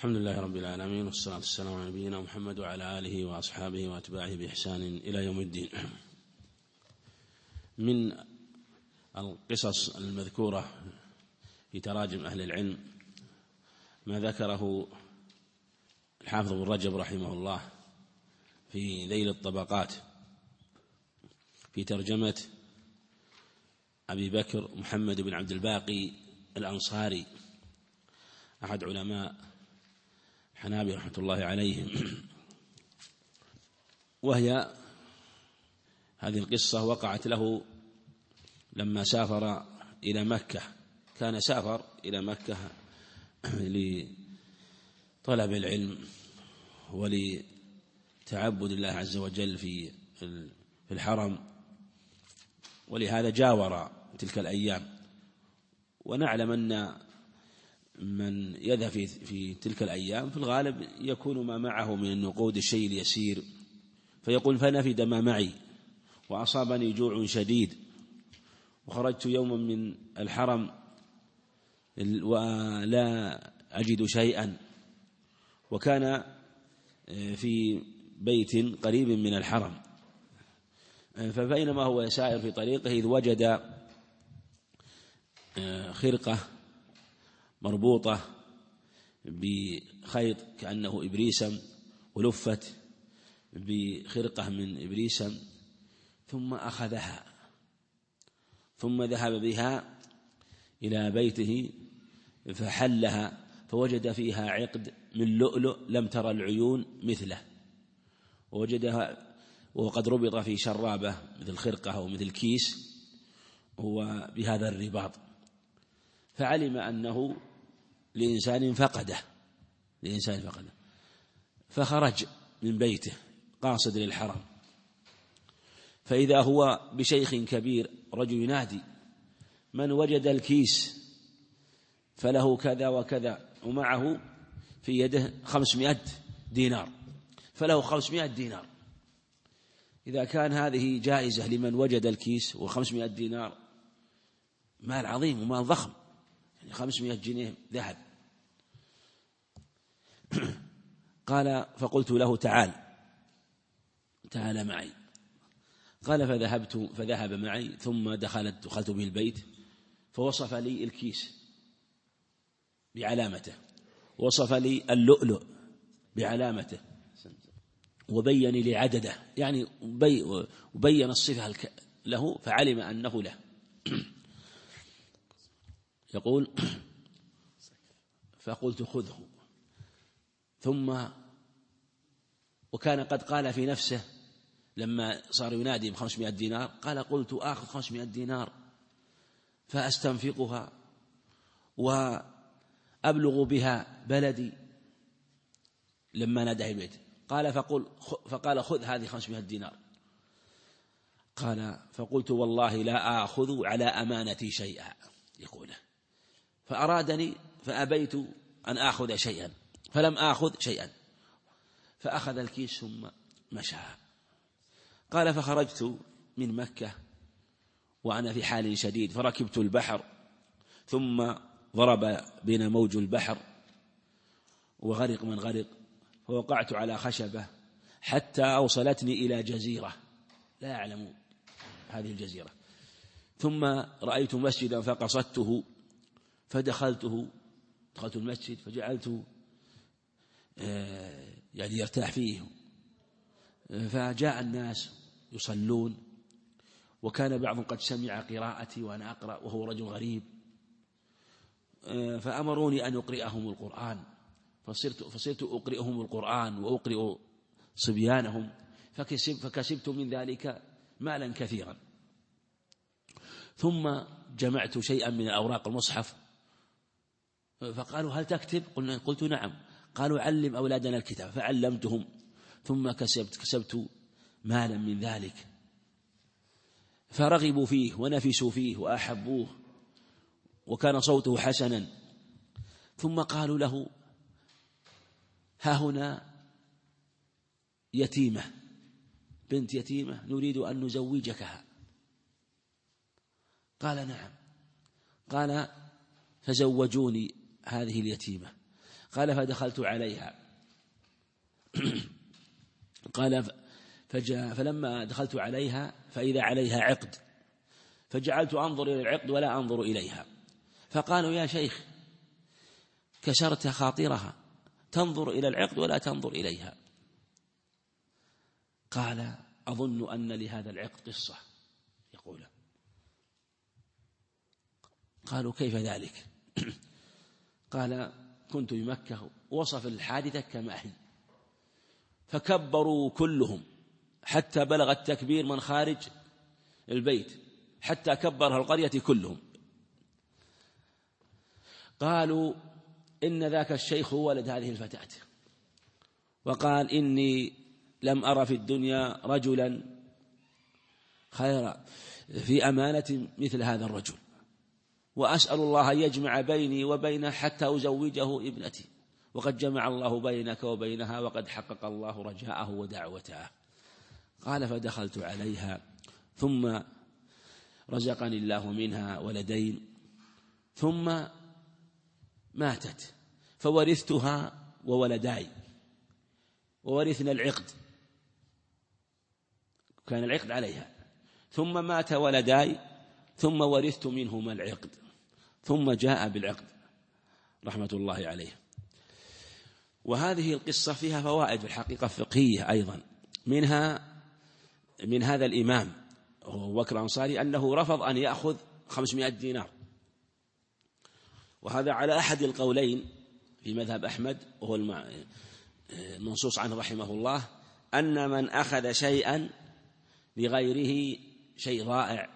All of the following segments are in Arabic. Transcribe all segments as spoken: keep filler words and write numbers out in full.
الحمد لله رب العالمين، والصلاة والسلام على نبينا محمد وعلى آله وأصحابه وأتباعه بإحسان إلى يوم الدين. من القصص المذكورة في تراجم أهل العلم ما ذكره الحافظ ابن رجب رحمه الله في ذيل الطبقات في ترجمة أبي بكر محمد بن عبد الباقي الأنصاري أحد علماء الحنابلة رحمة الله عليهم، وهي هذه القصة وقعت له لما سافر إلى مكة. كان سافر إلى مكة لطلب العلم ولتعبد الله عز وجل في الحرم، ولهذا جاور تلك الأيام. ونعلم أن من يذهب في, في تلك الأيام في الغالب يكون ما معه من النقود الشيء اليسير، فيقول فنفد ما معي وأصابني جوع شديد وخرجت يوما من الحرم ولا أجد شيئا، وكان في بيت قريب من الحرم، فبينما هو سائر في طريقه إذ وجد خرقة مربوطة بخيط كأنه إبريسم ولفت بخرقة من إبريسم، ثم أخذها ثم ذهب بها إلى بيته فحلها فوجد فيها عقد من لؤلؤ لم ترى العيون مثله، ووجدها وقد ربط في شرابة مثل خرقة أو مثل كيس هو بهذا الرباط، فعلم أنه لإنسان فقده لإنسان فقده فخرج من بيته قاصد للحرم، فإذا هو بشيخ كبير رجل ينادي من وجد الكيس فله كذا وكذا، ومعه في يده خمسمائة دينار، فله خمسمائة دينار. إذا كان هذه جائزة لمن وجد الكيس وخمسمائة دينار مال عظيم ومال ضخم، يعني خمسمائة جنيه ذهب. قال فقلت له تعال تعال معي. قال فذهبت فذهب معي، ثم دخلت دخلت به البيت فوصف لي الكيس بعلامته، وصف لي اللؤلؤ بعلامته، وبين لي عدده، يعني وبين الصفة له فعلم أنه له. يقول فقلت خذه، ثم وكان قد قال في نفسه لما صار ينادي بخمسمائة دينار قال قلت آخذ خمسمائة دينار فأستنفقها وأبلغ بها بلدي لما نادى البيت. قال فقل فقال خذ هذه خمسمائة دينار. قال فقلت والله لا آخذ على أمانتي شيئا يقوله، فأرادني فأبيت أن آخذ شيئا فلم آخذ شيئا، فأخذ الكيس ثم مشى. قال فخرجت من مكة وأنا في حال شديد، فركبت البحر ثم ضرب بين موج البحر وغرق من غرق، فوقعت على خشبة حتى أوصلتني إلى جزيرة لا يعلم هذه الجزيرة، ثم رأيت مسجدا فقصدته فدخلته دخلت المسجد فجعلت يعني يرتاح فيه، فجاء الناس يصلون، وكان بعضهم قد سمع قراءتي وأنا أقرأ وهو رجل غريب، فأمروني أن أقرئهم القرآن، فصرت, فصرت أقرئهم القرآن وأقرئ صبيانهم، فكسب فكسبت من ذلك مالا كثيرا. ثم جمعت شيئا من أوراق المصحف، فقالوا هل تكتب؟ قلنا قلت نعم. قالوا علم أولادنا الكتاب، فعلمتهم، ثم كسبت كسبت مالا من ذلك، فرغبوا فيه ونفسوا فيه وأحبوه، وكان صوته حسنا. ثم قالوا له ها هنا يتيمة بنت يتيمة نريد أن نزوجكها. قال نعم. قال فزوجوني هذه اليتيمة. قال فدخلت عليها قال فجاء فلما دخلت عليها فإذا عليها عقد، فجعلت أنظر إلى العقد ولا أنظر إليها، فقالوا يا شيخ كسرت خاطرها، تنظر إلى العقد ولا تنظر إليها. قال أظن أن لهذا العقد قصة يقول. قالوا كيف ذلك؟ قال كنت بمكة، وصف الحادثة كما هي، فكبروا كلهم حتى بلغ التكبير من خارج البيت، حتى كبرها القرية كلهم. قالوا إن ذاك الشيخ هو ولد هذه الفتاة، وقال إني لم أرى في الدنيا رجلا خير في أمانة مثل هذا الرجل، وأسأل الله أن يجمع بيني وبينه حتى أزوجه ابنتي، وقد جمع الله بينك وبينها وقد حقق الله رجاءه ودعوته. قال فدخلت عليها ثم رزقني الله منها ولدين، ثم ماتت فورثتها وولداي، وورثنا العقد، كان العقد عليها، ثم مات ولداي ثم ورثت منهما العقد، ثم جاء بالعقد رحمة الله عليه. وهذه القصة فيها فوائد في الحقيقة فقهية أيضا، منها من هذا الإمام هو بكر الأنصاري أنه رفض أن يأخذ خمسمائة دينار، وهذا على أحد القولين في مذهب أحمد، وهو المنصوص عنه رحمه الله، أن من أخذ شيئا لغيره شيء ضائع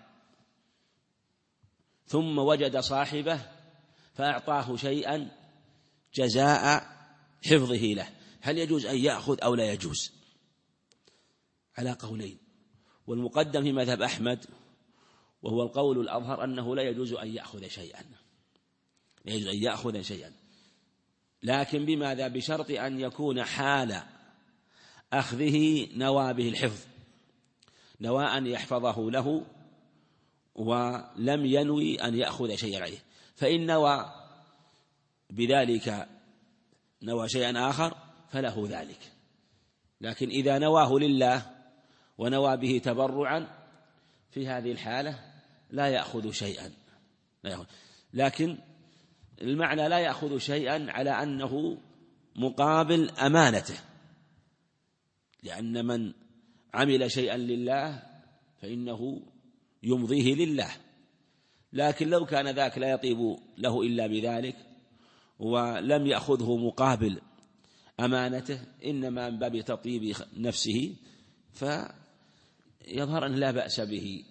ثم وجد صاحبه فأعطاه شيئا جزاء حفظه له، هل يجوز أن يأخذ أو لا يجوز؟ على قولين، والمقدم في مذهب أحمد وهو القول الأظهر أنه لا يجوز أن يأخذ شيئا، لا يجوز أن يأخذ شيئا، لكن بماذا؟ بشرط أن يكون حال أخذه نوى به الحفظ، نوى أن يحفظه له ولم ينوي أن يأخذ شيئا عليه، فإن نوى بذلك نوى شيئا آخر فله ذلك، لكن إذا نواه لله ونوى به تبرعا في هذه الحالة لا يأخذ شيئا، لا يأخذ. لكن المعنى لا يأخذ شيئا على أنه مقابل أمانته، لأن من عمل شيئا لله فإنه يمضيه لله، لكن لو كان ذاك لا يطيب له إلا بذلك ولم يأخذه مقابل أمانته، إنما من باب تطيب نفسه، فيظهر أن لا بأس به.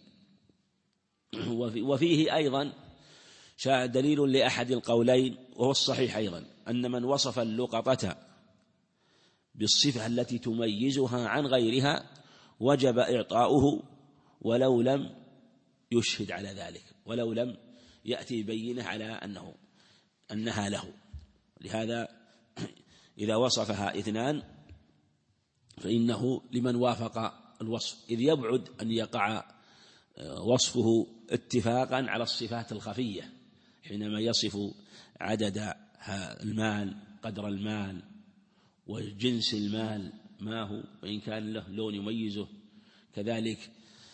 وفيه أيضا دليل لأحد القولين وهو الصحيح أيضا، أن من وصف اللقطة بالصفة التي تميزها عن غيرها وجب إعطاؤه ولو لم يشهد على ذلك، ولو لم يأتي بينه على أنه أنها له. لهذا إذا وصفها اثنان فإنه لمن وافق الوصف، إذ يبعد أن يقع وصفه اتفاقا على الصفات الخفية حينما يصف عدد المال، قدر المال، وجنس المال ما هو، وإن كان له لون يميزه، كذلك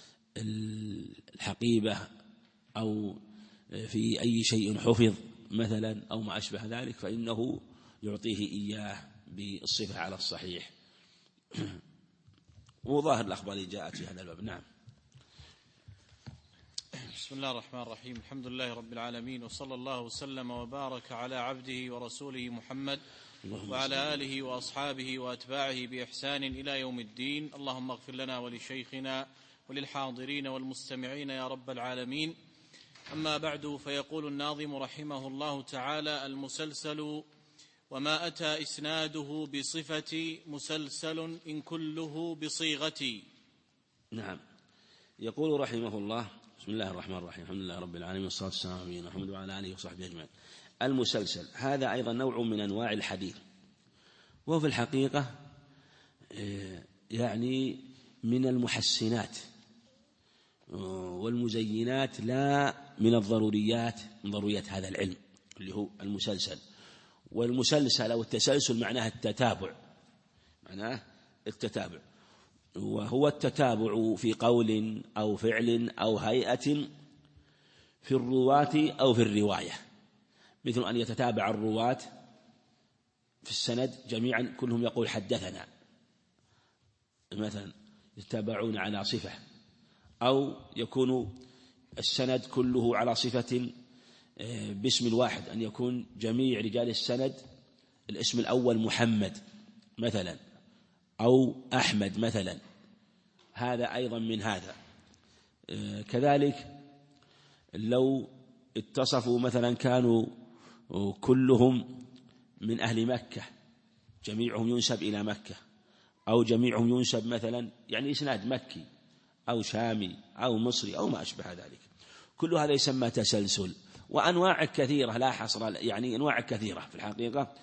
الحقيبة أو في أي شيء حفظ مثلا أو ما أشبه ذلك، فإنه يعطيه إياه بالصفة على الصحيح. وظاهر الأخبار اللي جاءت في هذا الباب. نعم. بسم الله الرحمن الرحيم، الحمد لله رب العالمين، وصلى الله وسلم وبارك على عبده ورسوله محمد وعلى آله وأصحابه وأتباعه بإحسان إلى يوم الدين. اللهم اغفر لنا ولشيخنا وللحاضرين والمستمعين يا رب العالمين. أما بعد، فيقول الناظم رحمه الله تعالى: المسلسل وما أتى إسناده بصفة مسلسل إن كله بصيغتي. نعم. يقول رحمه الله: بسم الله الرحمن الرحيم، الحمد لله رب العالمين، والصلاة والسلام على نبينا محمد وعلى آله وصحبه أجمعين. المسلسل هذا أيضا نوع من أنواع الحديث، وهو في الحقيقة يعني من المحسنات والمزينات، لا من الضروريات، من ضروريات هذا العلم اللي هو المسلسل. والمسلسل أو التسلسل معناه التتابع، معناه التتابع، وهو التتابع في قول أو فعل أو هيئة في الرواة أو في الرواية، مثل أن يتتابع الرواة في السند جميعا كلهم يقول حدثنا مثلا، يتابعون على صفة، أو يكون السند كله على صفة باسم واحد، أن يكون جميع رجال السند الاسم الأول محمد مثلا أو أحمد مثلا، هذا أيضا من هذا. كذلك لو اتصفوا مثلا كانوا كلهم من أهل مكة، جميعهم ينسب إلى مكة، أو جميعهم ينسب مثلا يعني إسناد مكي أو شامي أو مصري أو ما أشبه ذلك، كل هذا يسمى تسلسل. وأنواع كثيرة لا حصر، يعني أنواع كثيرة في الحقيقة،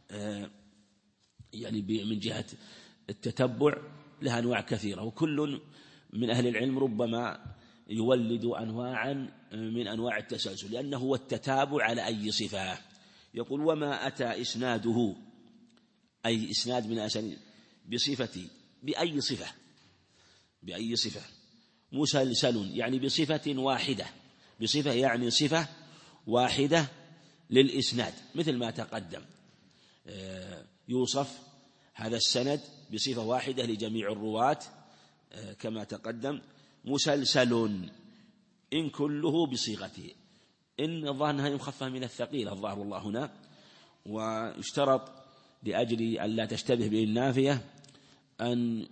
يعني من جهة التتبع لها أنواع كثيرة، وكل من أهل العلم ربما يولد أنواعا من أنواع التسلسل، لأنه هو التتابع على أي صفة. يقول وما أتى إسناده، أي إسناد من أسانيد بصفة، بأي صفة، بأي صفة، مسلسل يعني بصفة واحدة، بصفة يعني صفة واحدة للإسناد، مثل ما تقدم يوصف هذا السند بصفة واحدة لجميع الرواة كما تقدم، مسلسل إن كله بصيغته، إن الظاهر أنها مخففة من الثقيل الظاهر الله هنا، واشترط لأجل أن لا تشتبه به النافية أن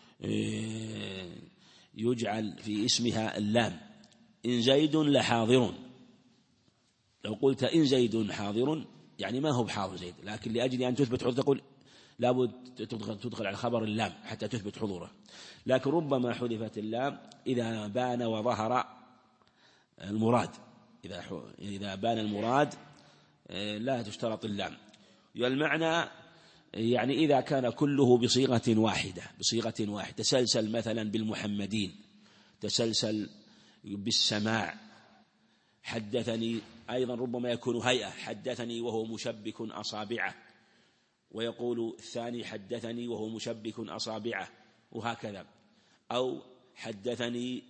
يجعل في اسمها اللام، إن زيد لحاضر، لو قلت إن زيد حاضر يعني ما هو بحاضر زيد، لكن لأجل أن تثبت حضور تقول لابد تدخل, تدخل على خبر اللام حتى تثبت حضوره، لكن ربما حذفت اللام إذا بان وظهر المراد، إذا إذا بان المراد لا تشترط اللام. والمعنى يعني إذا كان كله بصيغة واحدة، بصيغة واحدة، تسلسل مثلا بالمحمدين، تسلسل بالسماع، حدثني، أيضا ربما يكون هيئة، حدثني وهو مشبك أصابعه، ويقول الثاني حدثني وهو مشبك أصابعه، وهكذا، أو حدثني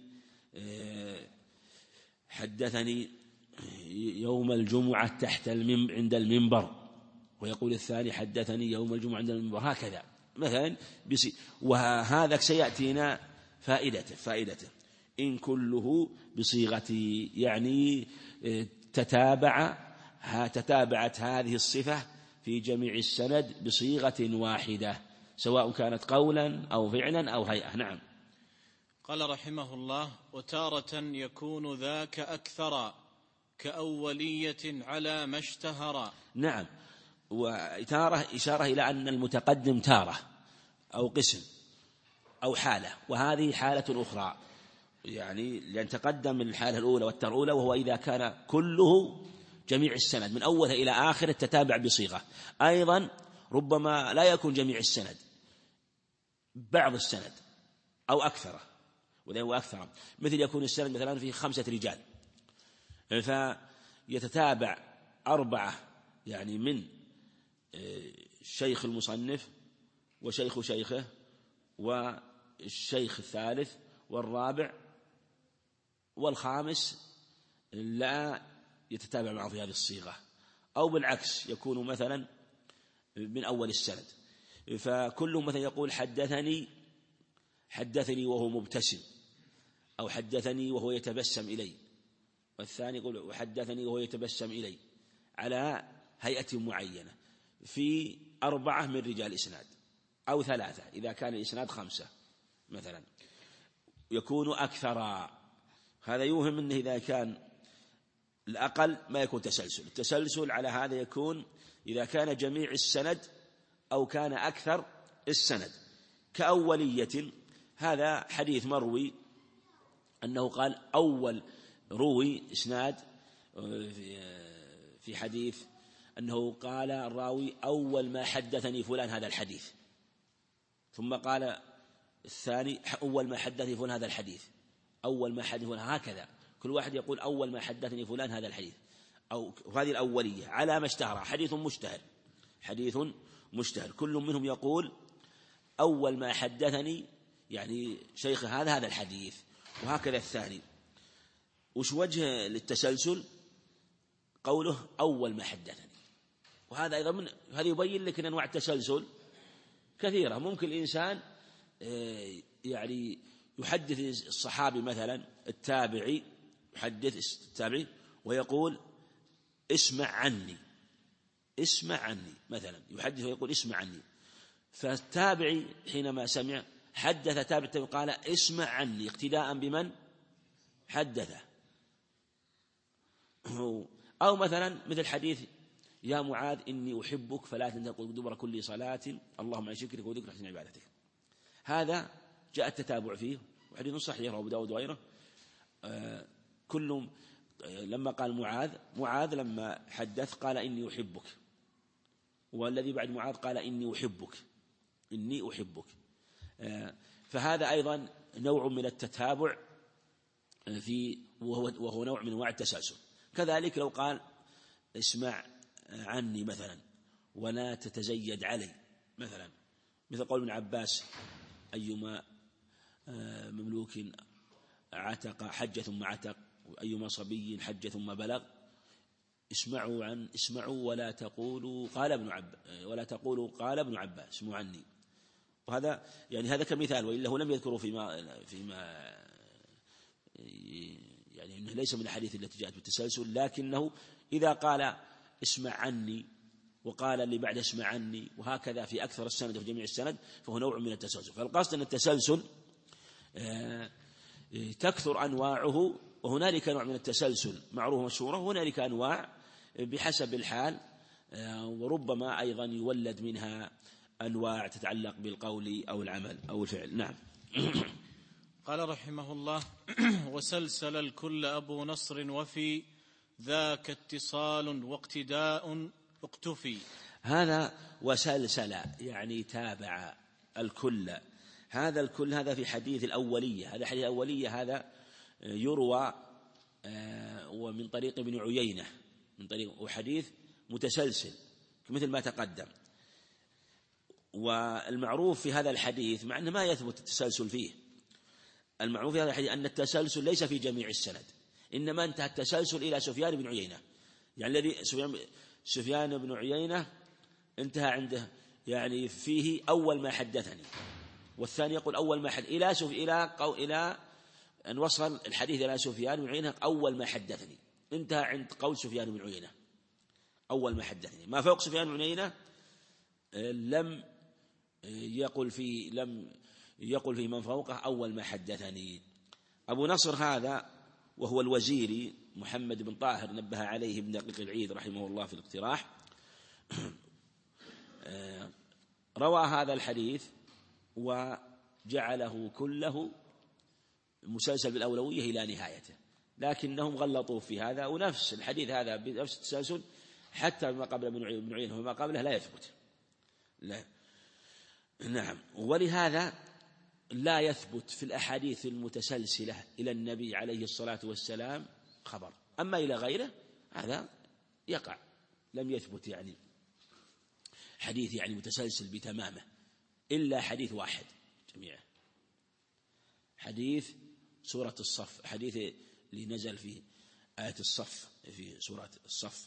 حدثني يوم الجمعة تحت المنبر عند المنبر، ويقول الثاني حدثني يوم الجمعة عند المنبر، هكذا مثلا. وهذا سيأتينا فائدته فائدته إن كله بصيغتي، يعني تتابع تتابعت هذه الصفة في جميع السند بصيغة واحدة، سواء كانت قولا أو فعلا أو هيئة. نعم. قال رحمه الله: وتارة يكون ذاك أكثر كأولية على ما اشتهر. نعم، وتارة إشارة إلى أن المتقدم تارة أو قسم أو حالة، وهذه حالة أخرى، يعني لأن تقدم من الحالة الأولى والتارة الأولى، وهو إذا كان كله جميع السند من أوله إلى آخر التتابع بصيغة. أيضا ربما لا يكون جميع السند، بعض السند أو أكثر، وأكثر، مثل يكون السند مثلا فيه خمسة رجال، فيتتابع أربعة يعني من شيخ المصنف وشيخ شيخه والشيخ الثالث والرابع والخامس لا يتتابع معه في هذه الصيغة، أو بالعكس يكون مثلا من أول السند، فكل مثلا يقول حدثني حدثني وهو مبتسم، أو حدثني وهو يتبسم إلي، والثاني يقول وحدثني وهو يتبسم إلي، على هيئة معينة في أربعة من رجال الإسناد، أو ثلاثة إذا كان الإسناد خمسة مثلا، يكون أكثر. هذا يوهم أنه إذا كان الأقل ما يكون تسلسل، التسلسل على هذا يكون إذا كان جميع السند أو كان أكثر السند. كأولية، هذا حديث مروي أنه قال أول روي إسناد في حديث أنه قال الراوي أول ما حدثني فلان هذا الحديث، ثم قال الثاني أول ما حدثني فلان هذا الحديث، أول ما حدثني فلان، هكذا كل واحد يقول أول ما حدثني فلان هذا الحديث، أو هذه الأولية على ما اشتهر، حديث مشتهر حديث مشتهر. كل منهم يقول أول ما حدثني يعني شيخ هذا هذا الحديث، وهكذا الثاني. وش وجه للتسلسل؟ قوله أول ما حدثني، وهذا أيضا من هذا يبين لك أن أنواع التسلسل كثيرة. ممكن الإنسان يعني يحدث الصحابي مثلا، التابعي يحدث التابعي ويقول اسمع عني، اسمع عني مثلا، يحدث ويقول اسمع عني. فالتابعي حينما سمع حدث تابع قال اسمع عني اقتداء بمن حدثه. أو مثلا مثل حديث يا معاذ إني أحبك فلا تنتقل دبر كل صلاة اللهم عن شكرك وذكرك حسن عبادتك. هذا جاء التتابع فيه، وحديث صحيح أبو داود وغيره. آه كل لما قال معاذ معاذ لما حدث قال إني أحبك، والذي بعد معاذ قال إني أحبك إني أحبك. آه فهذا أيضا نوع من التتابع في وهو, وهو نوع من أنواع التسلسل. كذلك لو قال اسمع عني مثلا ولا تتزيد علي مثلا، مثل قول ابن عباس أيما مملوك عتق حج ثم عتق، وأيما صبي حج ثم بلغ، اسمعوا عن اسمعوا ولا تقولوا قال ابن عباس ولا تقولوا قال ابن عباس اسمعوا عني. وهذا يعني هذا كمثال، وإلا هو لم يذكره فيما فيما يعني إنه ليس من الحديث التي جاءت بالتسلسل، لكنه إذا قال اسمع عني وقال اللي بعد اسمع عني وهكذا في أكثر السند وفي جميع السند، فهو نوع من التسلسل. فالقصد أن التسلسل تكثر أنواعه، وهنالك نوع من التسلسل معروف مشهورة، وهنالك أنواع بحسب الحال، وربما أيضا يولد منها أنواع تتعلق بالقول أو العمل أو الفعل. نعم. قال رحمه الله وسلسل الكل أبو نصر وفي ذاك اتصال واقتداء اقتفي. هذا وسلسل يعني تابع الكل. هذا الكل هذا في حديث الأولية، هذا حديث الأولية هذا يروى ومن طريق ابن عيينة من طريق، وحديث متسلسل مثل ما تقدم. والمعروف في هذا الحديث مع أنه ما يثبت التسلسل فيه، المعروف في هذا الحديث أن التسلسل ليس في جميع السند، إنما انتهى التسلسل إلى سفيان بن عيينة، يعني الذي سفيان, سفيان بن عيينة انتهى عنده يعني فيه أول ما حدثني، والثاني يقول أول ما حدث إلى سف... إلى قو... إلى أن وصل الحديث إلى سفيان بن عيينة أول ما حدثني، انتهى عند قول سفيان بن عيينة أول ما حدثني. ما فوق سفيان بن عيينة لم يقل في لم يقل في من فوقه أول ما حدثني. أبو نصر هذا وهو الوزيري محمد بن طاهر نبه عليه ابن دقيق العيد رحمه الله في الاقتراح، روى هذا الحديث وجعله كله مسلسل بالأولوية إلى نهايته، لكنهم غلطوا في هذا، ونفس الحديث هذا بنفس التسلسل حتى ما قبل ابن عيينة وما قبله لا يثبت. لا. نعم. ولهذا لا يثبت في الأحاديث المتسلسلة إلى النبي عليه الصلاة والسلام خبر، أما إلى غيره هذا يقع، لم يثبت يعني حديث يعني متسلسل بتمامه إلا حديث واحد جميعا، حديث سورة الصف، حديث اللي نزل في آية الصف في سورة الصف،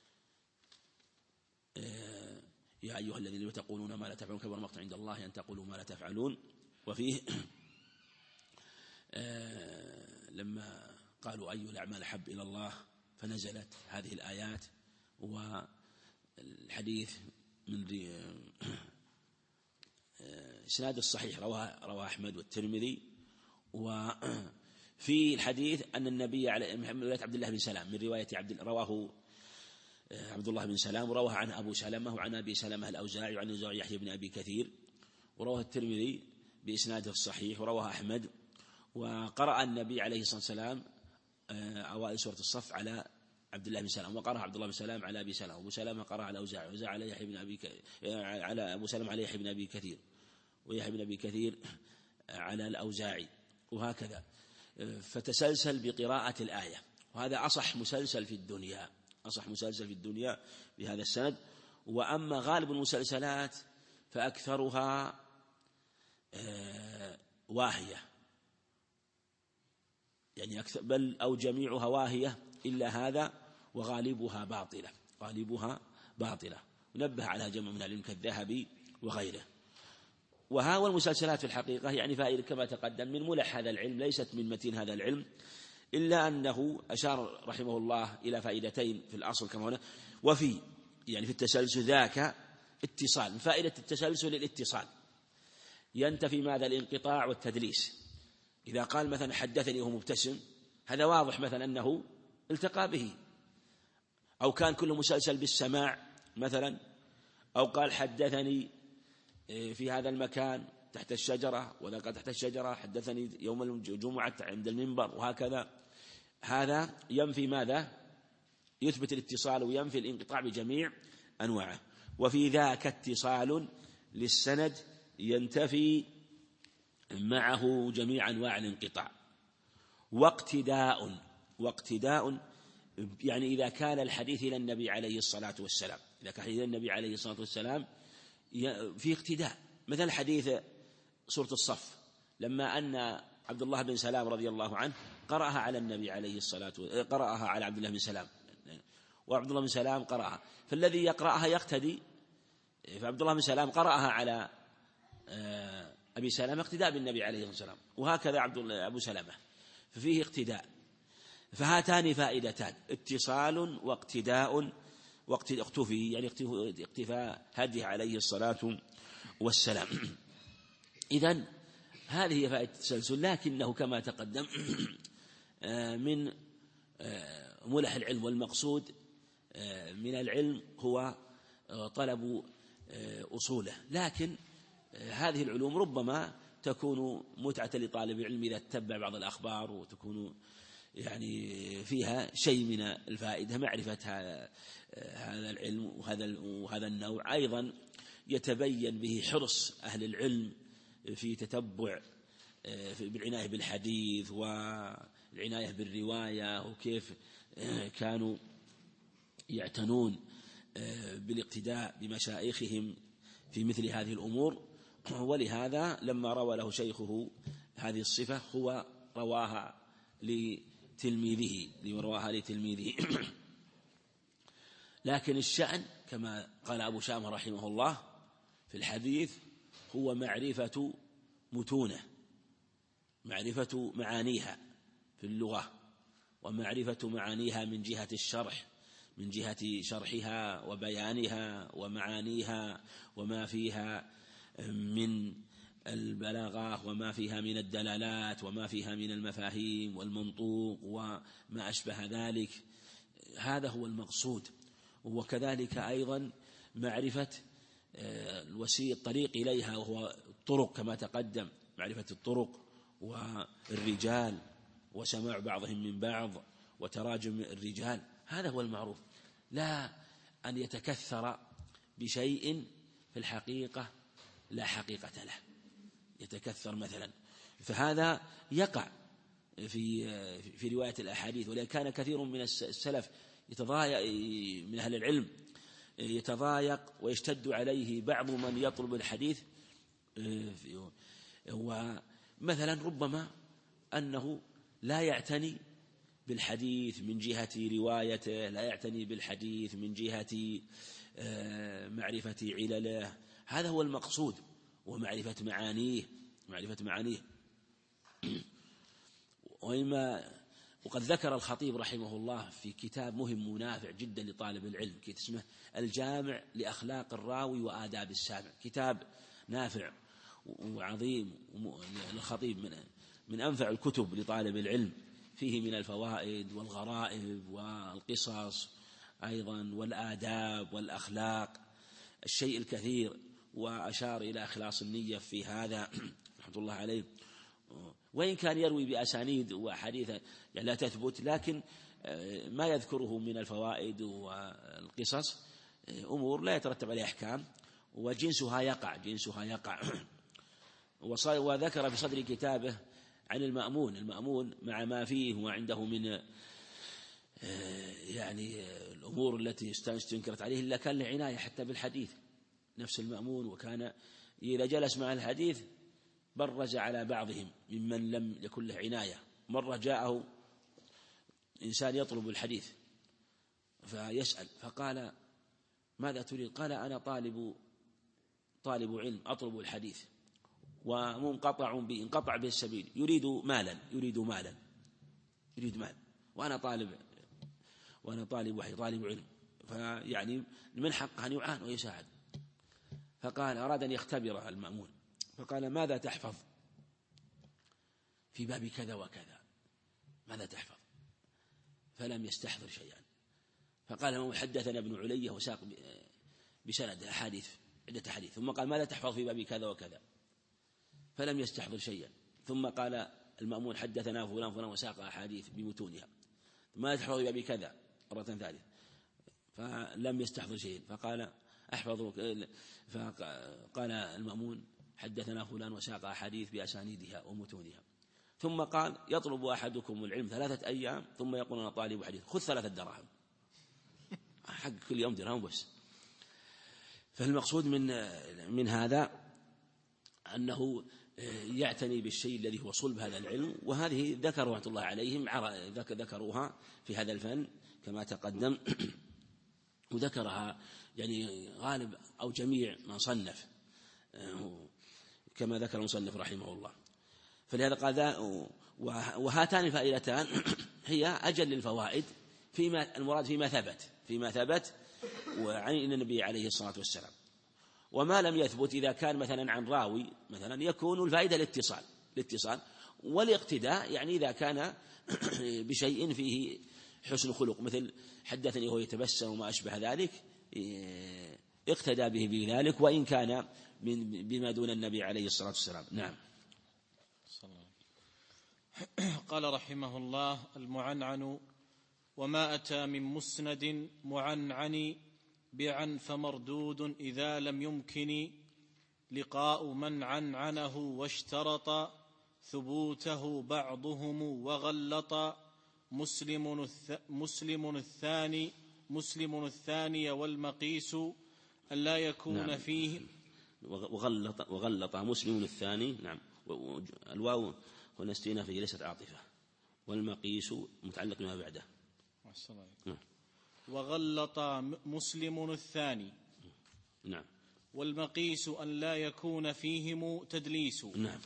يا أيها الذين تقولون ما لا تفعلون كبر مقتا عند الله أن تقولوا ما لا تفعلون. وفيه لما قالوا أي الأعمال أحب إلى الله فنزلت هذه الآيات. والحديث من إسناد الصحيح رواه رواه أحمد والترمذي. وفي الحديث أن النبي عليه من رواية عبد الله بن سلام من رواية عبد رواه عبد الله بن سلام، ورواه عن أبو سلمة وعن أبي سلمة الأوزاعي وعن الأوزاعي يحيى بن أبي كثير، ورواه الترمذي بإسناده الصحيح، ورواه أحمد. وقرأ النبي عليه الصلاة والسلام أوائل سورة الصف على عبد الله بن سلام، وقرأ عبد الله بن سلام على أبي سلمة، وأبو سلمة قرأ على الأوزاعي، وأوزاعي على يحيى بن أبي ك... على أبو سلمة على يحيى بن أبي كثير، ويحيى بن أبي كثير على الأوزاعي، وهكذا. فتسلسل بقراءة الآية، وهذا أصح مسلسل في الدنيا، أصح مسلسل في الدنيا بهذا السند. وأما غالب المسلسلات فأكثرها واهية، يعني أكثر بل أو جميعها واهية إلا هذا، وغالبها باطلة غالبها باطلة ونبه على جمع من العلم كالذهبي وغيره. وها والمسلسلات في الحقيقة يعني فائدة كما تقدم من ملح هذا العلم، ليست من متين هذا العلم، إلا أنه أشار رحمه الله إلى فائدتين في الأصل كما هنا. وفي يعني في التسلسل ذاك اتصال، من فائدة التسلسل الاتصال، ينتفي ماذا؟ الانقطاع والتدليس. إذا قال مثلا حدثني وهو مبتسم، هذا واضح مثلا أنه التقى به، أو كان كل مسلسل بالسماع مثلا، أو قال حدثني في هذا المكان تحت الشجرة وذاك تحت الشجرة، حدثني يوم الجمعة عند المنبر، وهكذا. هذا ينفي ماذا؟ يثبت الاتصال وينفي الانقطاع بجميع أنواعه. وفي ذاك اتصال للسند ينتفي معه جميع أنواع الانقطاع. واقتداء واقتداء يعني إذا كان الحديث إلى النبي عليه الصلاة والسلام، إذا كان إلى النبي عليه الصلاة والسلام في اقتداء، مثل حديث سورة الصف لما أن عبد الله بن سلام رضي الله عنه قرأها على النبي عليه الصلاة والسلام، قرأها على عبد الله بن سلام، وعبد الله بن سلام قرأها، فالذي يقرأها يقتدي، فعبد الله بن سلام قرأها على أبي سلمة اقتداء بالنبي عليه الصلاة والسلام، وهكذا عبد أبو سلمة، ففيه اقتداء. فهاتان فائدتان، اتصال واقتداء، واقتفي يعني اقتفاء هديه عليه الصلاة والسلام. إذن هذه هي فائدة التسلسل، لكنه كما تقدم من ملح العلم، والمقصود من العلم هو طلب أصوله. لكن هذه العلوم ربما تكون متعة لطالب العلم إذا تتبع بعض الأخبار، وتكون يعني فيها شيء من الفائدة، معرفة هذا العلم وهذا وهذا النوع. أيضا يتبين به حرص أهل العلم في تتبع بالعناية بالحديث والعناية بالرواية، وكيف كانوا يعتنون بالاقتداء بمشايخهم في مثل هذه الأمور. ولهذا لما روى له شيخه هذه الصفة هو رواها لتلميذه رواها لتلميذه لكن الشأن كما قال أبو شامة رحمه الله في الحديث هو معرفة متونه، معرفة معانيها في اللغة، ومعرفة معانيها من جهة الشرح، من جهة شرحها وبيانها ومعانيها، وما فيها من البلاغة، وما فيها من الدلالات، وما فيها من المفاهيم والمنطوق وما أشبه ذلك. هذا هو المقصود. وكذلك أيضا معرفة الوسيل الطريق إليها، وهو الطرق كما تقدم، معرفة الطرق والرجال وسماع بعضهم من بعض وتراجم الرجال. هذا هو المعروف، لا أن يتكثر بشيء في الحقيقة لا حقيقة له، يتكثر مثلا. فهذا يقع في في رواية الأحاديث. ولكن كان كثير من السلف يتضايق من أهل العلم يتضايق ويشتد عليه بعض من يطلب الحديث، ومثلا ربما أنه لا يعتني بالحديث من جهة روايته، لا يعتني بالحديث من جهة معرفة علله. هذا هو المقصود، ومعرفة معانيه معرفة معانيه وإما وقد ذكر الخطيب رحمه الله في كتاب مهم ونافع جدا لطالب العلم، كتاب اسمه الجامع لأخلاق الراوي وآداب السامع، كتاب نافع وعظيم للخطيب، من من أنفع الكتب لطالب العلم، فيه من الفوائد والغرائب والقصص أيضا والآداب والأخلاق الشيء الكثير. وأشار إلى إخلاص النية في هذا رحمة الله عليه، وإن كان يروي بأسانيد وحديث يعني لا تثبت، لكن ما يذكره من الفوائد والقصص أمور لا يترتب عليها أحكام، وجنسها يقع جنسها يقع وذكر في صدر كتابه عن المأمون المأمون مع ما فيه وعنده من يعني الأمور التي استنكرت عليه إلا كان له عناية حتى بالحديث نفس المأمون، وكان إذا جلس مع الحديث برز على بعضهم ممن لم يكن له عناية. مرة جاءه إنسان يطلب الحديث فيسأل فقال ماذا تريد؟ قال أنا طالب طالب علم أطلب الحديث ومنقطع به انقطع به السبيل، يريد مالا يريد مالا يريد مال وأنا طالب وأنا طالب وحي طالب علم، فيعني من حقه أن يعان ويساعد. فقال أراد أن يختبره المأمون فقال ماذا تحفظ في باب كذا وكذا، ماذا تحفظ؟ فلم يستحضر شيئا. فقال المأمون حدثنا ابن علية وساق بسند أحاديث عدة حديث، ثم قال ماذا تحفظ في باب كذا وكذا، فلم يستحضر شيئا. ثم قال المأمون حدثنا فلان فلان وساق أحاديث بمتونها، ماذا تحفظ في باب كذا مرة ثالثة، فلم يستحضر شيئا. فقال أحفظ، فقال المأمون حدثنا فلان وساق أحاديث بأسانيدها ومتونها. ثم قال يطلب أحدكم العلم ثلاثة أيام ثم يقول أنا طالب حديث، خذ ثلاثة دراهم، حق كل يوم درهم بس. فالمقصود من من هذا أنه يعتني بالشيء الذي هو صلب هذا العلم، وهذه ذكروا رحمة الله عليهم ذكروها في هذا الفن كما تقدم، وذكرها يعني غالب أو جميع من صنف كما ذكر المصنف رحمه الله. فلهذا قال وهاتان الفائدتان هي أجل الفوائد فيما المراد فيما ثبت فيما ثبت وعن النبي عليه الصلاة والسلام. وما لم يثبت إذا كان مثلا عن راوي مثلا يكون الفائدة الاتصال الاتصال والاقتداء، يعني إذا كان بشيء فيه حسن خلق مثل حدثني وهو يتبسم وما أشبه ذلك اقتدى به بذلك وإن كان من بما دون النبي عليه الصلاة والسلام. نعم. قال رحمه الله المعنعن وما أتى من مسند معنعن بعن فمردود إذا لم يمكن لقاء من عنعنه واشترط ثبوته بعضهم وغلط مسلم, الث... مسلم الثاني مسلم الثاني والمقيس أن لا يكون نعم. فيه وغلط وغلط مسلم الثاني. نعم. الواو هنا استئنافية ليست عاطفة، والمقيس متعلق بما بعده. نعم. وغلط مسلم الثاني. نعم. والمقيس أن لا يكون فيهم تدليس. نعم.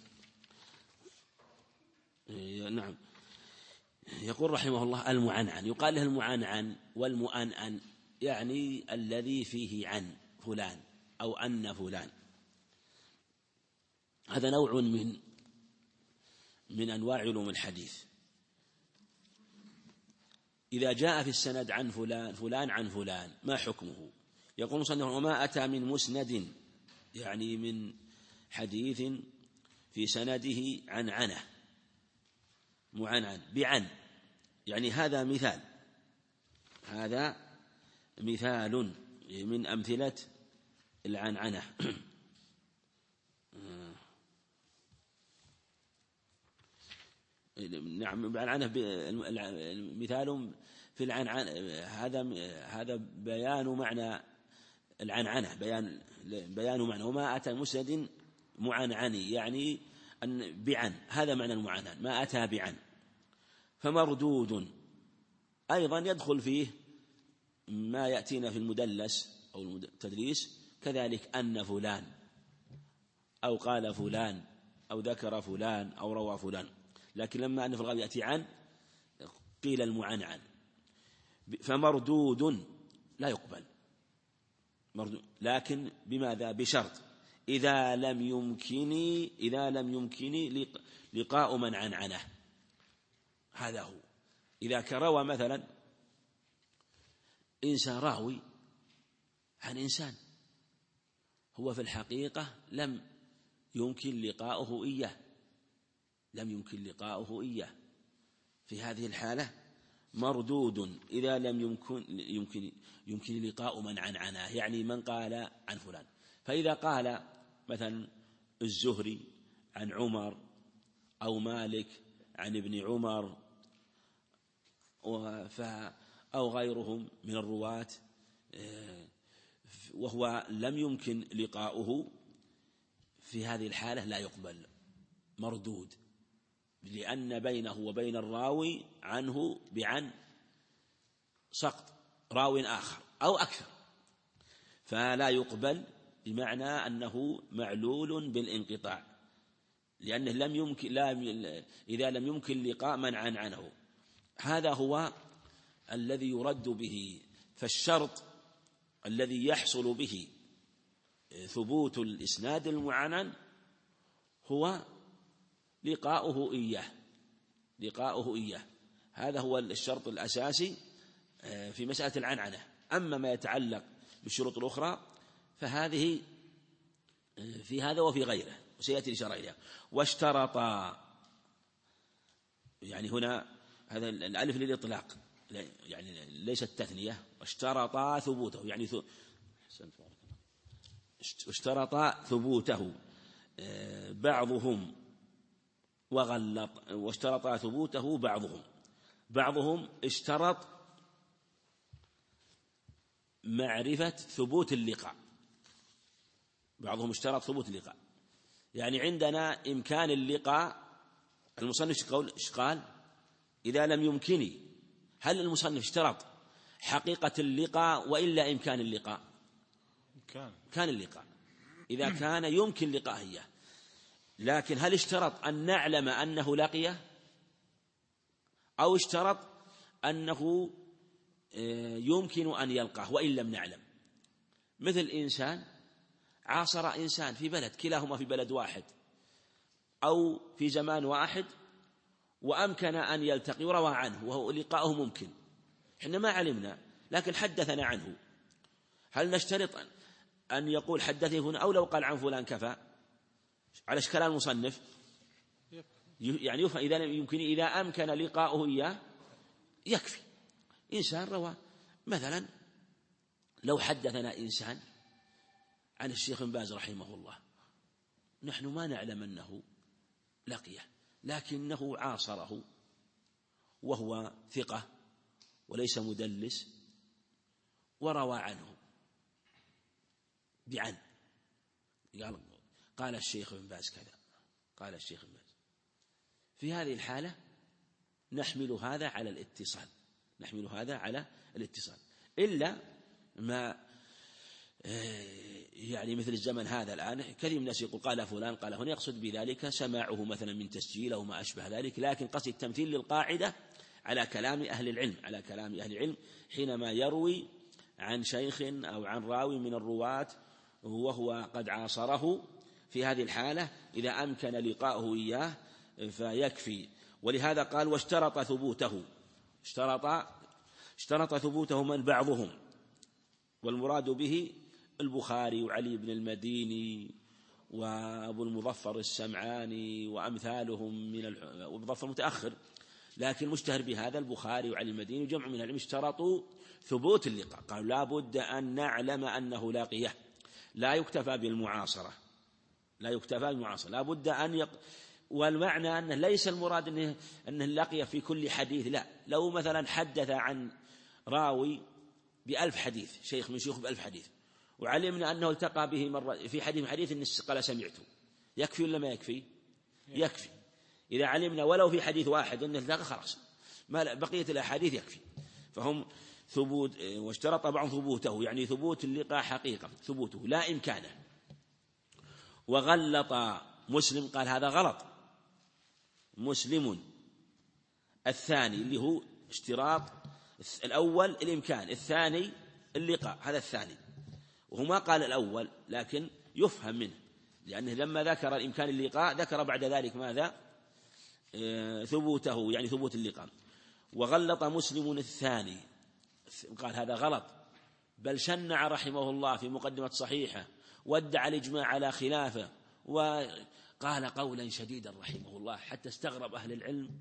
نعم. يقول رحمه الله المعنعن، يقال له المعنعن والمؤنأن، يعني الذي فيه عن فلان أو أن فلان. هذا نوع من من أنواع علوم الحديث. إذا جاء في السند عن فلان فلان عن فلان ما حكمه؟ يقول مصنف وما أتى من مسند، يعني من حديث في سنده عن عنه معنعن بعن، يعني هذا مثال هذا مثال من أمثلة العنعنة. نعم. العنعنة مثال في العنعنة، هذا هذا بيان معنى العنعنة، بيان بيان معنى وما أتى مسند معنعني، يعني أن بعن، هذا معنى المعنعن ما أتى بعن. فمردود أيضا يدخل فيه ما يأتينا في المدلس أو التدليس، كذلك أن فلان أو قال فلان أو ذكر فلان أو روى فلان، لكن لما أن في الغالب يأتي عن قيل المعنعن. فمردود لا يقبل مردود، لكن بماذا؟ بشرط إذا لم يمكن إذا لم يمكن لقاء من عنعنه. هذا هو. إذا كروى مثلا إنسان راوي عن إنسان هو في الحقيقة لم يمكن لقاؤه إياه لم يمكن لقاؤه إياه في هذه الحالة مردود إذا لم يمكن يمكن يمكن لقاء من عنعنه، يعني من قال عن فلان. فإذا قال مثلا الزهري عن عمر أو مالك عن ابن عمر أو غيرهم من الرواة، وهو لم يمكن لقاؤه، في هذه الحالة لا يقبل، مردود، لأن بينه وبين الراوي عنه بعن سقط راو آخر أو أكثر، فلا يقبل، بمعنى أنه معلول بالانقطاع، لأنه لم يمكن لا إذا لم يمكن لقاء من عن عنه. هذا هو الذي يرد به. فالشرط الذي يحصل به ثبوت الإسناد المعنن هو لقاؤه إياه لقاؤه إياه هذا هو الشرط الأساسي في مسألة العنعنة. أما ما يتعلق بالشروط الأخرى فهذه في هذا وفي غيره، وسيأتي الإشارة إليها. واشترطا، يعني هنا هذا الألف للإطلاق، يعني ليست تثنية. واشترطا ثبوته، يعني ث... اشترطا ثبوته بعضهم وغلط. واشترطا ثبوته بعضهم بعضهم اشترط معرفة ثبوت اللقاء بعضهم اشترط ثبوت اللقاء يعني عندنا إمكان اللقاء. المصنف ايش قال؟ إذا لم يمكنني. هل المصنف اشترط حقيقة اللقاء وإلا إمكان اللقاء؟ كان كان اللقاء إذا كان يمكن لقائه، لكن هل اشترط أن نعلم أنه لقيه، أو اشترط أنه يمكن أن يلقاه وإن لم نعلم؟ مثل إنسان عاصر إنسان في بلد، كلاهما في بلد واحد أو في زمان واحد، وأمكن أن يلتقي وروى عنه وهو لقاؤه ممكن، إحنا ما علمنا لكن حدثنا عنه. هل نشترط أن يقول حدثني هنا، أو لو قال عن فلان كفى؟ على كلام المصنف يعني يفهم إذا يمكن إذا أمكن لقاؤه إياه يكفي. إنسان روى مثلا، لو حدثنا إنسان عن الشيخ بن باز رحمه الله، نحن ما نعلم أنه لقيه، لكنه عاصره وهو ثقة وليس مدلس، وروى عنه بعن، قال قال الشيخ بن باز كذا، قال الشيخ بن باز. في هذه الحالة نحمل هذا على الاتصال نحمل هذا على الاتصال إلا ما يعني مثل الزمن هذا الآن كثير من الناس يقول قال فلان قال هنا، يقصد بذلك سماعه مثلا من تسجيل أو ما أشبه ذلك، لكن قصد التمثيل للقاعدة على كلام أهل العلم على كلام أهل العلم حينما يروي عن شيخ أو عن راوي من الرواة وهو قد عاصره. في هذه الحالة إذا أمكن لقاؤه إياه فيكفي. ولهذا قال واشترط ثبوته اشترط اشترط ثبوته من بعضهم، والمراد به البخاري وعلي بن المديني وأبو المظفر السمعاني وأمثالهم من المظفر متأخر، لكن مشتهر بهذا البخاري وعلي المديني وجمع من العلم اشترطوا ثبوت اللقاء. قالوا لا بد أن نعلم أنه لاقيه، لا يكتفى بالمعاصرة لا يكتفى بالمعاصرة لا بد أن يق... والمعنى أنه ليس المراد أنه, أنه لقي في كل حديث، لا. لو مثلا حدث عن راوي بألف حديث، شيخ من شيوخ بألف حديث، وعلمنا أنه التقى به مرة في حديث حديث إن قال سمعته، يكفي ولا ما يكفي؟ يكفي. إذا علمنا ولو في حديث واحد أنه التقى خلاص، ما بقية الأحاديث يكفي. فهم ثبوت. واشترط بعض ثبوته، يعني ثبوت اللقاء حقيقة، ثبوته لا إمكانه. وغلط مسلم، قال هذا غلط. مسلم الثاني اللي هو اشتراط الأول الإمكان، الثاني اللقاء، هذا الثاني، وهو ما قال الأول لكن يفهم منه، لأنه لما ذكر الإمكان اللقاء ذكر بعد ذلك ماذا؟ اه ثبوته، يعني ثبوت اللقاء. وغلط مسلم الثاني، قال هذا غلط، بل شنع رحمه الله في مقدمة صحيحة وادعى الإجماع على خلافه، وقال قولا شديدا رحمه الله حتى استغرب أهل العلم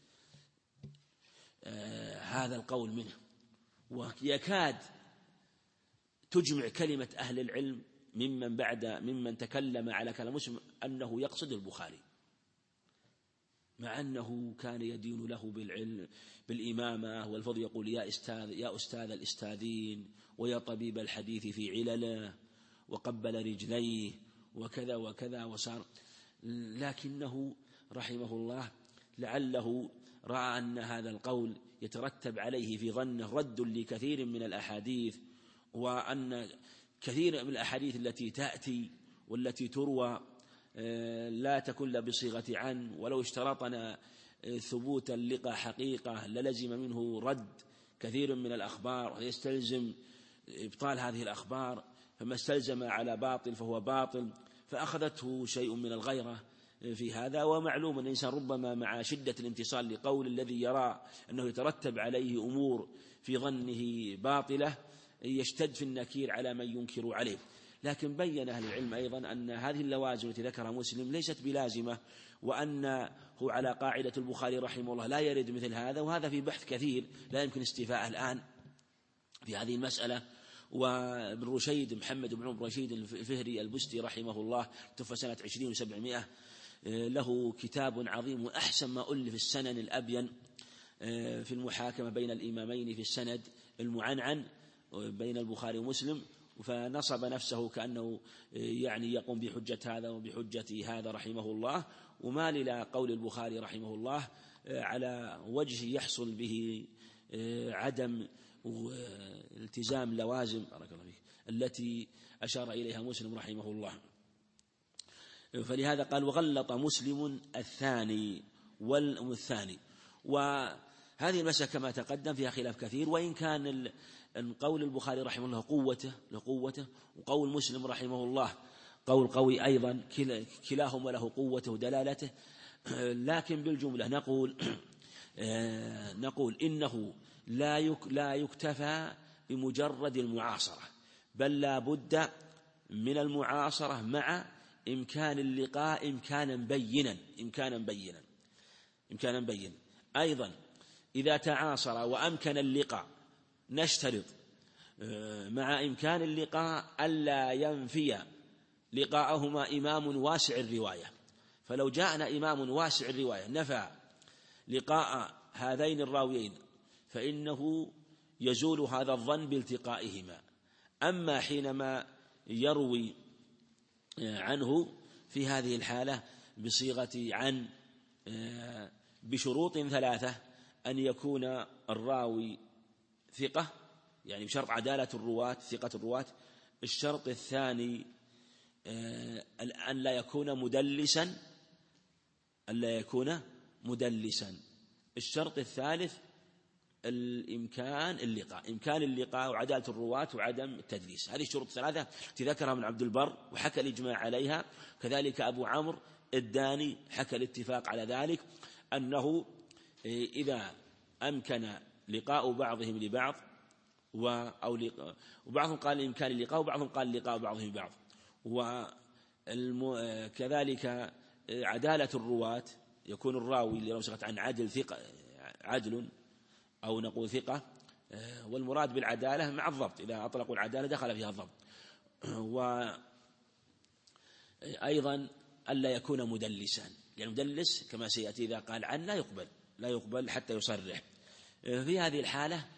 آه هذا القول منه، ويكاد تجمع كلمة أهل العلم ممن, بعد ممن, بعد ممن تكلم على كلام مسلم أنه يقصد البخاري، مع أنه كان يدين له بالعلم بالإمامة والفضل، يقول يا أستاذ يا أستاذ الأستاذين ويا طبيب الحديث في علله، وقبل رجليه وكذا وكذا وصار. لكنه رحمه الله لعله رأى أن هذا القول يترتب عليه في ظنه رد لكثير من الأحاديث، وأن كثير من الأحاديث التي تأتي والتي تروى لا تكون بصيغة عن، ولو اشترطنا ثبوت اللقاء حقيقة للزم منه رد كثير من الأخبار ويستلزم إبطال هذه الأخبار، فما استلزم على باطل فهو باطل، فأخذته شيء من الغيرة في هذا. ومعلوم أن الإنسان ربما مع شدة الانتصال لقول الذي يرى أنه يترتب عليه أمور في ظنه باطلة يشتد في النكير على من ينكر عليه. لكن بين أهل العلم أيضا أن هذه اللوازم التي ذكرها مسلم ليست بلازمة، وأنه على قاعدة البخاري رحمه الله لا يرد مثل هذا، وهذا في بحث كثير لا يمكن استيفاءه الآن في هذه المسألة. وابن رشيد محمد بن عمر رشيد الفهري البستي رحمه الله توفى سنة عشرين وسبعمائة، له كتاب عظيم أحسن ما ألف السنن الأبين في المحاكمة بين الإمامين في السند المعنعن بين البخاري ومسلم، فنصب نفسه كأنه يعني يقوم بحجة هذا وبحجة هذا رحمه الله، ومال إلى قول البخاري رحمه الله على وجه يحصل به عدم التزام لوازم بارك الله فيك التي أشار إليها مسلم رحمه الله. فلهذا قال وغلط مسلم الثاني والثاني. وهذه المسألة كما تقدم فيها خلاف كثير، وإن كان قول البخاري رحمه الله قوته لقوته، وقول مسلم رحمه الله قول قوي أيضا، كلاهما له قوته ودلالته، لكن بالجملة نقول نقول إنه لا لا يكتفى بمجرد المعاصرة، بل لا بد من المعاصرة مع إمكان اللقاء إمكانا بينا إمكانا بينا إمكانا بينا أيضا إذا تعاصر وأمكن اللقاء نشترط مع إمكان اللقاء ألا ينفي لقاءهما إمام واسع الرواية. فلو جاءنا إمام واسع الرواية نفى لقاء هذين الراويين فإنه يزول هذا الظن بالتقائهما. أما حينما يروي عنه في هذه الحالة بصيغة عن بشروط ثلاثة: أن يكون الراوي ثقة، يعني بشرط عدالة الرواة ثقة الرواة. الشرط الثاني أن لا يكون مدلسا أن لا يكون مدلسا. الشرط الثالث الإمكان اللقاء إمكان اللقاء وعدالة الرواة وعدم التدليس. هذه الشروط الثلاثة تذكرها من عبد البر وحكى الإجماع عليها، كذلك أبو عمرو الداني حكى الاتفاق على ذلك، أنه إذا أمكن لقاء بعضهم لبعض و أو لقاء وبعضهم قال إمكان اللقاء وبعضهم قال لقاء بعضهم ببعض، وكذلك عدالة الرواة يكون الراوي اللي روى عن عدل ثقة عدل أو نقول ثقة، والمراد بالعدالة مع الضبط، إذا أطلقوا العدالة دخل فيها الضبط. وأيضا ألا يكون مدلسا، يعني مدلس كما سيأتي إذا قال عن لا يقبل لا يقبل حتى يصرح. في هذه الحالة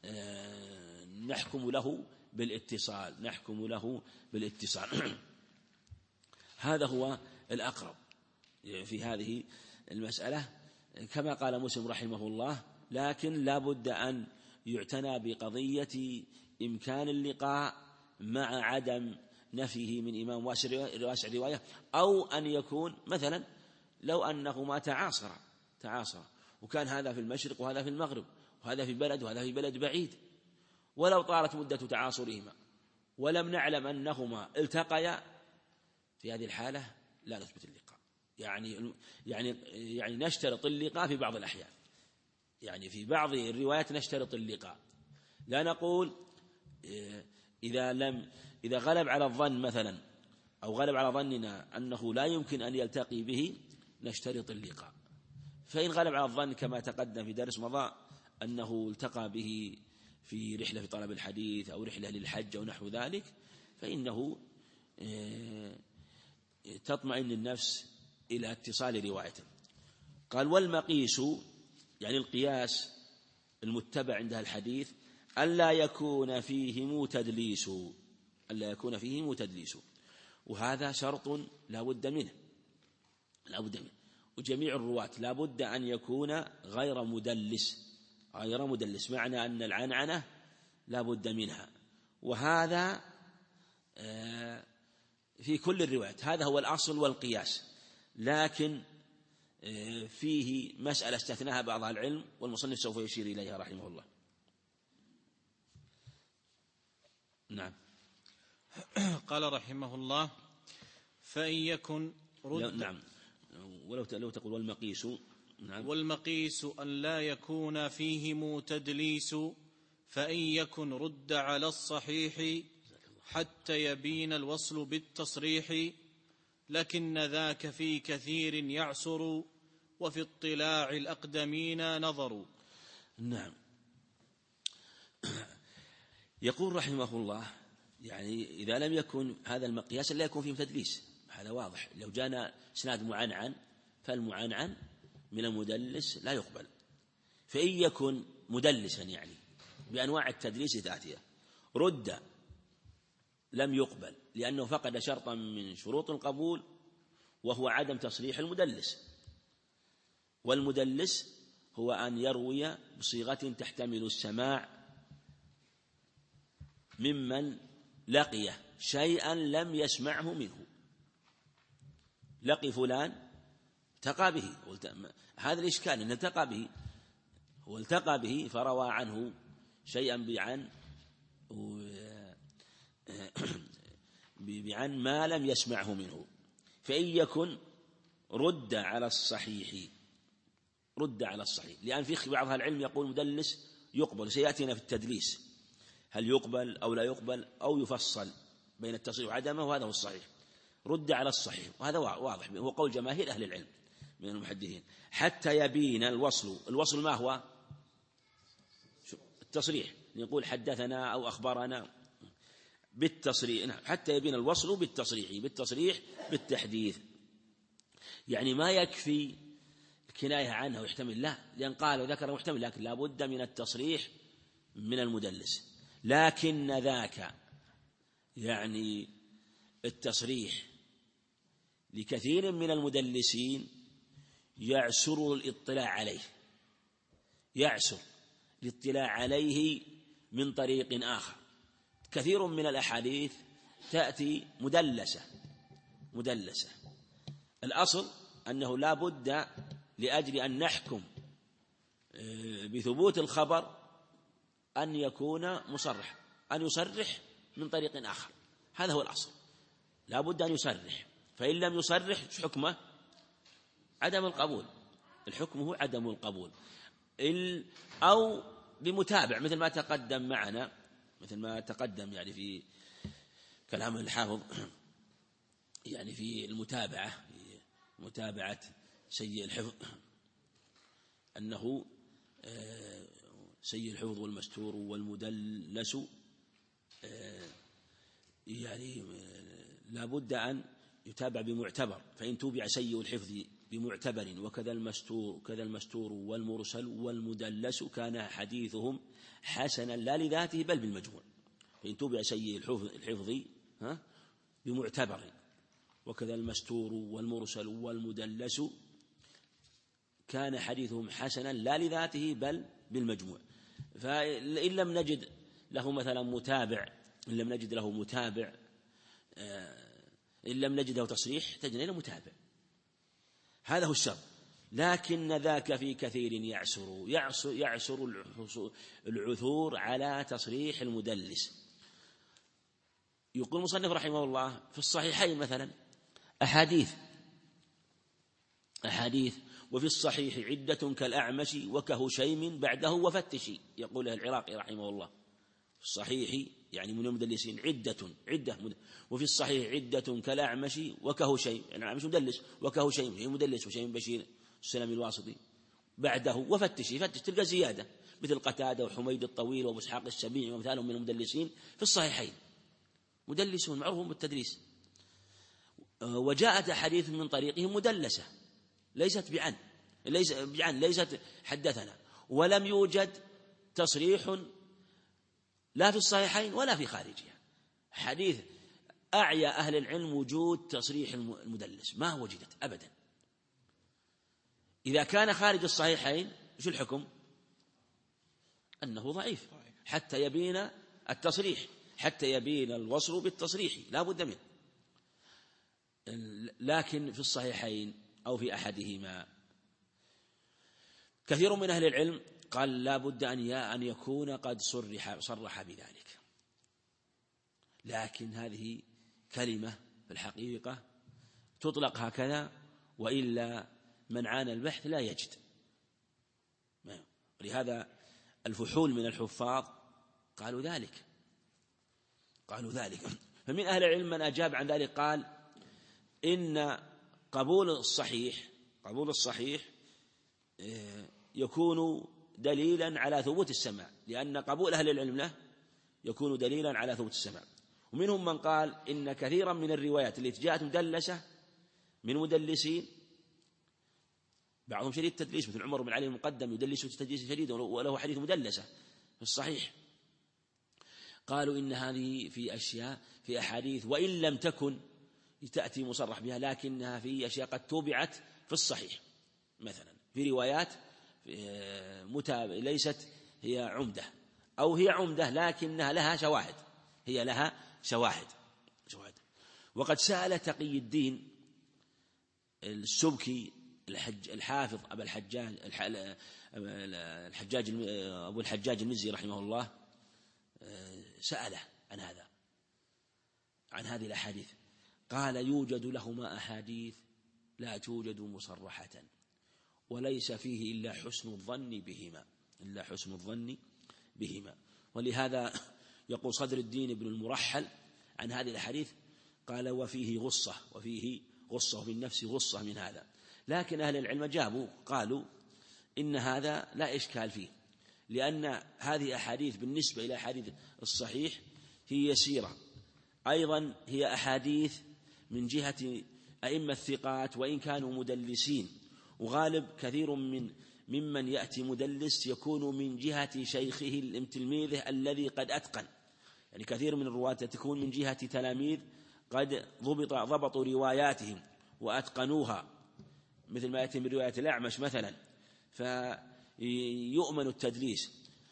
نحكم له بالاتصال نحكم له بالاتصال هذا هو الأقرب في هذه المسألة كما قال مسلم رحمه الله. لكن لا بد أن يعتنى بقضية إمكان اللقاء مع عدم نفيه من إمام واسع رواية، أو أن يكون مثلا لو أنهما تعاصر تعاصر وكان هذا في المشرق وهذا في المغرب وهذا في بلد وهذا في بلد بعيد، ولو طالت مدة تعاصرهما ولم نعلم أنهما التقيا، في هذه الحالة لا نثبت اللقاء. يعني يعني يعني نشترط اللقاء في بعض الأحيان، يعني في بعض الروايات نشترط اللقاء، لا نقول إذا لم إذا غلب على الظن مثلا أو غلب على ظننا أنه لا يمكن أن يلتقي به نشترط اللقاء. فإن غلب على الظن كما تقدم في درس مضى أنه التقى به في رحلة في طلب الحديث أو رحلة للحج أو نحو ذلك، فإنه تطمئن النفس إلى اتصال روايته. قال والمقيس يعني القياس المتبع عند الحديث ألا يكون فيه تدليس، ألا يكون فيه تدليس، وهذا شرط لا بد منه لا بد منه وجميع الرواة لا بد أن يكون غير مدلس غير مدلس معنى أن العنعنة لا بد منها، وهذا في كل الروايات، هذا هو الأصل والقياس. لكن فيه مسألة استثناها بعض العلم والمصنف سوف يشير إليها رحمه الله. نعم. قال رحمه الله: فإن يكن رد نعم ولو لو تقول والمقيس. نعم. والمقيس أن لا يكون فيهم تدليس، فإن يكن رد على الصحيح حتى يبين الوصل بالتصريح، لكن ذاك في كثير يعسر، وفي اطلاع الأقدمين نظر. نعم. يقول رحمه الله يعني إذا لم يكن هذا المقياس لا يكون فيه تدليس، هذا واضح. لو جاءنا اسناد معنعن فالمعنعن من المدلس لا يقبل، فإن يكن مدلسا يعني بأنواع التدليس ذاتها رد لم يقبل لأنه فقد شرطا من شروط القبول وهو عدم تصريح المدلس، والمدلس هو أن يروي بصيغة تحتمل السماع ممن لقيه شيئا لم يسمعه منه. لقي فلان التقى به، هذا الإشكال أنه التقى به، هو التقى به فروى عنه شيئا بعن بعن ما لم يسمعه منه. فإن يكن رد على الصحيح رد على الصحيح لأن في بعض العلم يقول مدلس يقبل، سيأتينا في التدليس هل يقبل أو لا يقبل أو يفصل بين التصريح وعدمه، وهذا هو الصحيح. رد على الصحيح وهذا واضح، هو قول جماهير أهل العلم من المحدثين. حتى يبين الوصل، الوصل ما هو؟ التصريح، يقول حدثنا أو أخبرنا بالتصريح، حتى يبين الوصل بالتصريح بالتصريح بالتحديث، يعني ما يكفي الكناية عنه ويحتمل، لا، لأن قال وذكر محتمل، لكن لا بد من التصريح من المدلس. لكن ذاك يعني التصريح لكثير من المدلسين يعسر الاطلاع عليه، يعسر الاطلاع عليه من طريق آخر. كثير من الأحاديث تأتي مدلسة مدلسة الأصل أنه لا بد لأجل أن نحكم بثبوت الخبر أن يكون مصرح، أن يصرح من طريق آخر، هذا هو الأصل، لا بد أن يصرح. فإن لم يصرح حكمه عدم القبول، الحكم هو عدم القبول، أو بمتابع مثل ما تقدم معنا مثل ما تقدم يعني في كلام الحافظ يعني في المتابعة في متابعة سيء الحفظ أنه سيء الحفظ والمستور والمدلس يعني لا بد أن يتابع بمعتبر، فإن توبع سيء الحفظ بمعتبر وكذا المستور كذا المستور والمرسل والمدلس كان حديثهم حسنا لا لذاته بل بالمجموع. فإن توبع سيء الحفظ ها بمعتبر وكذا المستور والمرسل والمدلس كان حديثهم حسنا لا لذاته بل بالمجموع. فإن لم نجد له مثلا متابع إن لم نجد له متابع إن لم نجد له تصريح تجد له متابع، هذا هو الشر. لكن ذاك في كثير يعسر يعسر, يعسر العثور على تصريح المدلس. يقول المصنف رحمه الله في الصحيحين مثلا أحاديث أحاديث وفي الصحيح عدة كالأعمش وكهشيم بعده وفتشي، يقول العراقي رحمه الله في الصحيح يعني من المدلسين عدة عدة وفي الصحيح عدة كالأعمش وكهشيم، يعني الأعمش مدلس وكهشيم هي مدلس وشيم بشير السلمي الواسطي بعده وفتشي، فتش تلقى زيادة مثل قتادة وحميد الطويل وابو اسحاق السبيعي ومثالهم من المدلسين في الصحيحين مدلسون معروفون بالتدليس. وجاءت أحاديث من طريقهم مدلسة ليست بعن ليس يعني ليست حدثنا، ولم يوجد تصريح لا في الصحيحين ولا في خارجها. حديث أعيا أهل العلم وجود تصريح المدلس، ما وجدت أبدا. إذا كان خارج الصحيحين شو الحكم؟ أنه ضعيف حتى يبين التصريح، حتى يبين الوصل بالتصريح لا بد منه. لكن في الصحيحين أو في أحدهما كثير من أهل العلم قال لا بد أن يكون قد صرح, صرح بذلك. لكن هذه كلمة في الحقيقة تطلق هكذا، وإلا من عانى البحث لا يجد. لهذا الفحول من الحفاظ قالوا ذلك قالوا ذلك فمن أهل العلم من أجاب عن ذلك قال إن قبول الصحيح قبول الصحيح يكون دليلا على ثبوت السماع، لأن قبول أهل العلم له يكون دليلا على ثبوت السماع. ومنهم من قال إن كثيرا من الروايات التي جاءت مدلسة من مدلسين، بعضهم شديد التدليس مثل عمر بن علي المقدم يدلس تدليس شديد وله حديث مدلسة في الصحيح، قالوا إن هذه في أشياء في أحاديث وإن لم تكن تأتي مصرح بها، لكنها في أشياء قد توبعت في الصحيح، مثلا في روايات متابعة ليست هي عمدة، أو هي عمدة لكنها لها شواهد هي لها شواهد شواهد وقد سأل تقي الدين السبكي الحج الحافظ أبو الحجاج الحجاج أبو الحجاج المزي رحمه الله، سأله عن هذا عن هذه الأحاديث، قال يوجد لهما أحاديث لا توجد مصرحة وليس فيه إلا حسن الظن بهما إلا حسن الظن بهما ولهذا يقول صدر الدين ابن المرحل عن هذه الأحاديث قال وفيه غصة وفيه غصة وفي النفس غصة من هذا. لكن أهل العلم جابوا قالوا إن هذا لا إشكال فيه، لأن هذه أحاديث بالنسبة إلى أحاديث الصحيح هي يسيرة، أيضا هي أحاديث من جهة أئمة الثقات وإن كانوا مدلسين، وغالب كثير من ممن يأتي مدلس يكون من جهة شيخه التلميذ الذي قد أتقن، يعني كثير من الرواة تكون من جهة تلاميذ قد ضبط ضبطوا رواياتهم وأتقنوها، مثل ما يأتي من رواية الأعمش مثلا فيؤمن التدليس.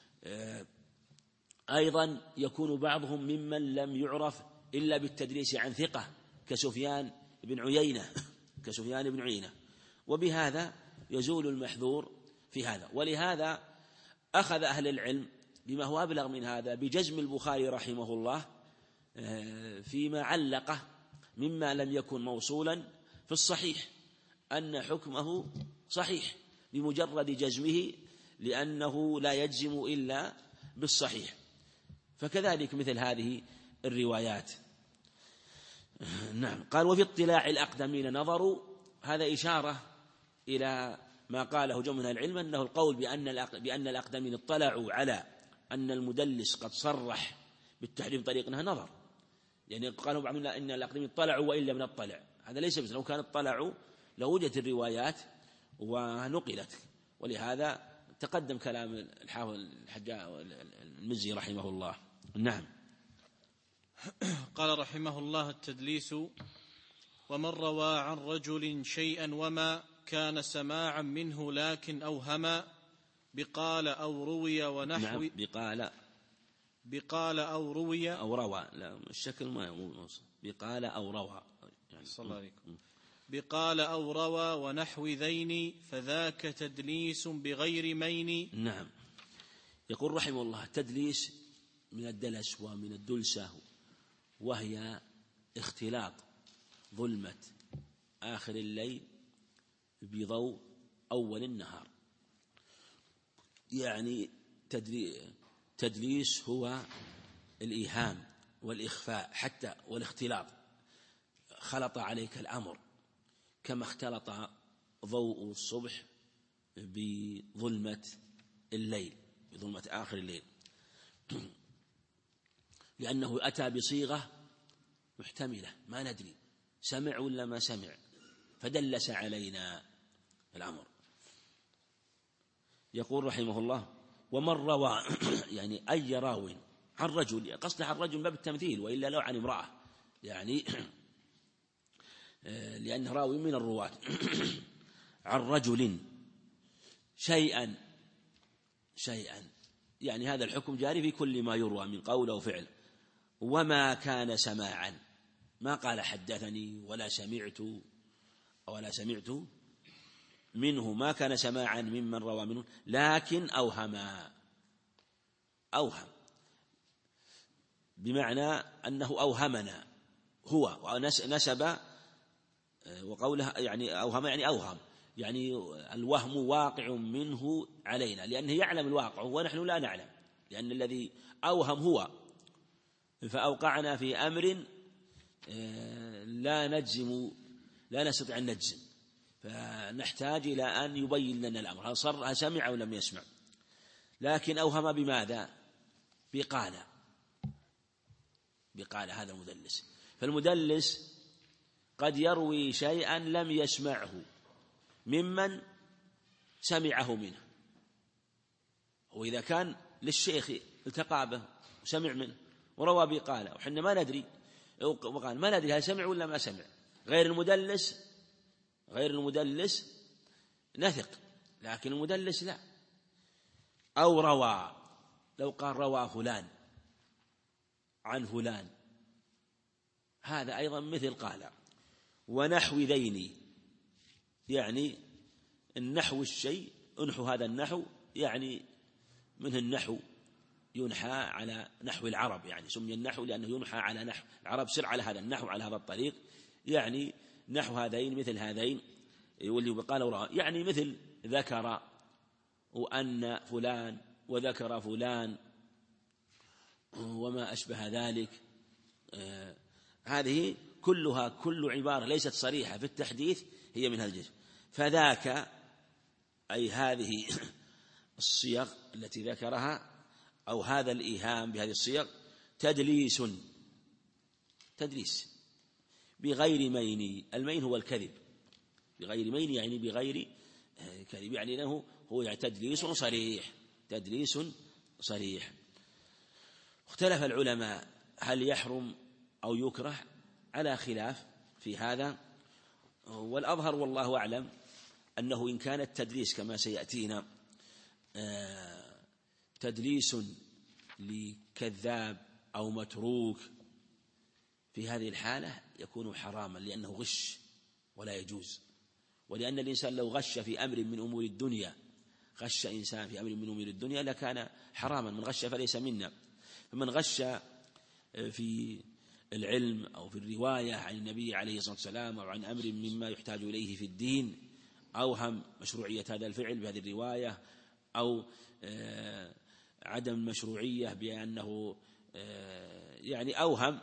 أيضا يكون بعضهم ممن لم يعرف إلا بالتدليس عن ثقة كسفيان بن عيينة كسفيان بن عيينة وبهذا يزول المحذور في هذا. ولهذا أخذ أهل العلم بما هو أبلغ من هذا بجزم البخاري رحمه الله فيما علقه مما لم يكن موصولا في الصحيح أن حكمه صحيح بمجرد جزمه، لأنه لا يجزم إلا بالصحيح. فكذلك مثل هذه الروايات. نعم. قال وفي اطلاع الأقدمين نظروا، هذا إشارة إلى ما قاله جمع من العلم أنه القول بأن بأن الأقدمين اطلعوا على أن المدلس قد صرح بالتحريف طريقنا نظر، يعني قالوا بعضهم إن الأقدمين اطلعوا وإن لم نطلع، هذا ليس بس، لو كان اطلعوا لوجدت الروايات ونقلت. ولهذا تقدم كلام الحافظ الحجاج المزي رحمه الله. نعم. قال رحمه الله التدليس ومن روى عن رجل شيئا وما كان سماعا منه لكن أوهما بقال أو روي ونحو. نعم. بقال بقال أو روي أو روى، لا الشكل ما يموت. بقال أو روى يعني. صلى الله عليكم. بقال أو روى ونحو ذين فذاك تدليس بغير مين. نعم. يقول رحمه الله التدليس من الدلس ومن الدلسة، وهي اختلاط ظلمة آخر الليل بضوء أول النهار. يعني تدليس هو الإيهام والإخفاء حتى والاختلاط، خلط عليك الأمر كما اختلط ضوء الصبح بظلمة الليل بظلمة آخر الليل، لأنه أتى بصيغة محتملة ما ندري سمع ولا ما سمع، فدلس علينا الأمر. يقول رحمه الله: ومن روى يعني أي راو عن رجل، قصده عن رجل باب التمثيل، وإلا لو عن امرأة يعني لأنه راوي من الرواة عن رجل شيئا شيئا يعني هذا الحكم جاري في كل ما يروى من قول أو فعل، وما كان سماعا، ما قال حدثني ولا سمعت ولا سمعت منه، ما كان سماعا ممن روى منه، لكن أوهما أوهم بمعنى أنه أوهمنا هو ونسب، وقوله يعني أوهم يعني أوهم يعني الوهم واقع منه علينا، لأنه يعلم الواقع ونحن لا نعلم، لأن الذي أوهم هو، فأوقعنا في أمر لا نجزم لا نستطيع أن نجزم، فنحتاج إلى أن يبين لنا الأمر هل صر هل سمع أو لم يسمع. لكن أوهم بماذا؟ بقال بقال هذا المدلس. فالمدلس قد يروي شيئا لم يسمعه ممن سمعه منه، وإذا كان للشيخ التقى به وسمع منه وروى بقال وحنا ما ندري وقال ما ندري هل سمع ولا ما سمع، غير المدلس غير المدلس نثق، لكن المدلس لا. أو روى، لو قال روى فلان عن فلان، هذا أيضا مثل قال. ونحو ذين يعني النحو الشيء، انحو هذا النحو يعني منه النحو ينحى على نحو العرب، يعني سمي النحو لأنه ينحى على نحو العرب، سر على هذا النحو على هذا الطريق، يعني نحو هذين مثل هذين، واللي قال وراه يعني مثل ذكر وأن فلان وذكر فلان وما أشبه ذلك. آه هذه كلها كل عبارة ليست صريحة في التحديث هي من هذا الجنس. فذاك أي هذه الصيغ التي ذكرها أو هذا الإيهام بهذه الصيغ تدليس تدليس بغير مين. المين هو الكذب، بغير مين يعني بغير كذب، يعني أنه هو يعني تدليس صريح تدليس صريح. اختلف العلماء هل يحرم أو يكره على خلاف في هذا، والأظهر والله أعلم أنه إن كان التدليس كما سيأتينا تدليس لكذاب أو متروك، في هذه الحالة يكون حراما لأنه غش ولا يجوز، ولأن الإنسان لو غش في أمر من أمور الدنيا غش إنسان في أمر من أمور الدنيا لكان حراما، من غش فليس منا. فمن غش في العلم أو في الرواية عن النبي عليه الصلاة والسلام أو عن أمر مما يحتاج إليه في الدين، أوهم مشروعية هذا الفعل بهذه الرواية، أو عدم المشروعية بأنه يعني أوهم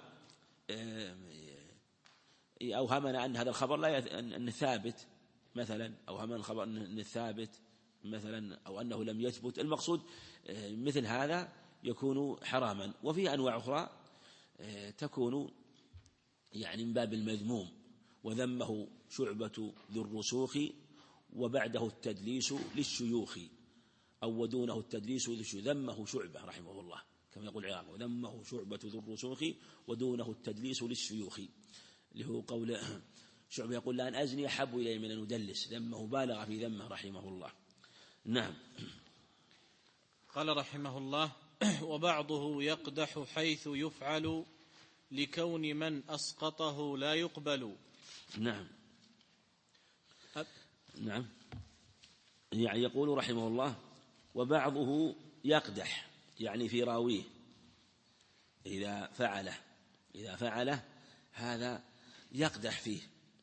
أوهمنا أن هذا الخبر لا أن ثابت مثلا، أوهمنا الخبر أن ثابت مثلا أو أنه لم يثبت. المقصود مثل هذا يكون حراما. وفي أنواع أخرى تكون يعني من باب المذموم، وذمه شعبة ذو الرسوخ وبعده التدليس للشيوخ، أو ودونه التدليس للشيوخ. ذمه شعبة رحمه الله كما يقول العراق، وذمه شعبة ذو الرسوخ ودونه التدليس للشيوخ، اللي هو قول شعبة يقول لأن أزني أحب إلي من أن أدلس، ذمه بالغ في ذمه رحمه الله. نعم. قال رحمه الله: وبعضه يقدح حيث يفعل لكون من أسقطه لا يقبل. نعم أب... نعم يعني يقول رحمه الله: وبعضه يقدح يعني في راويه إذا فعله إذا فعله هذا يقدح فيه،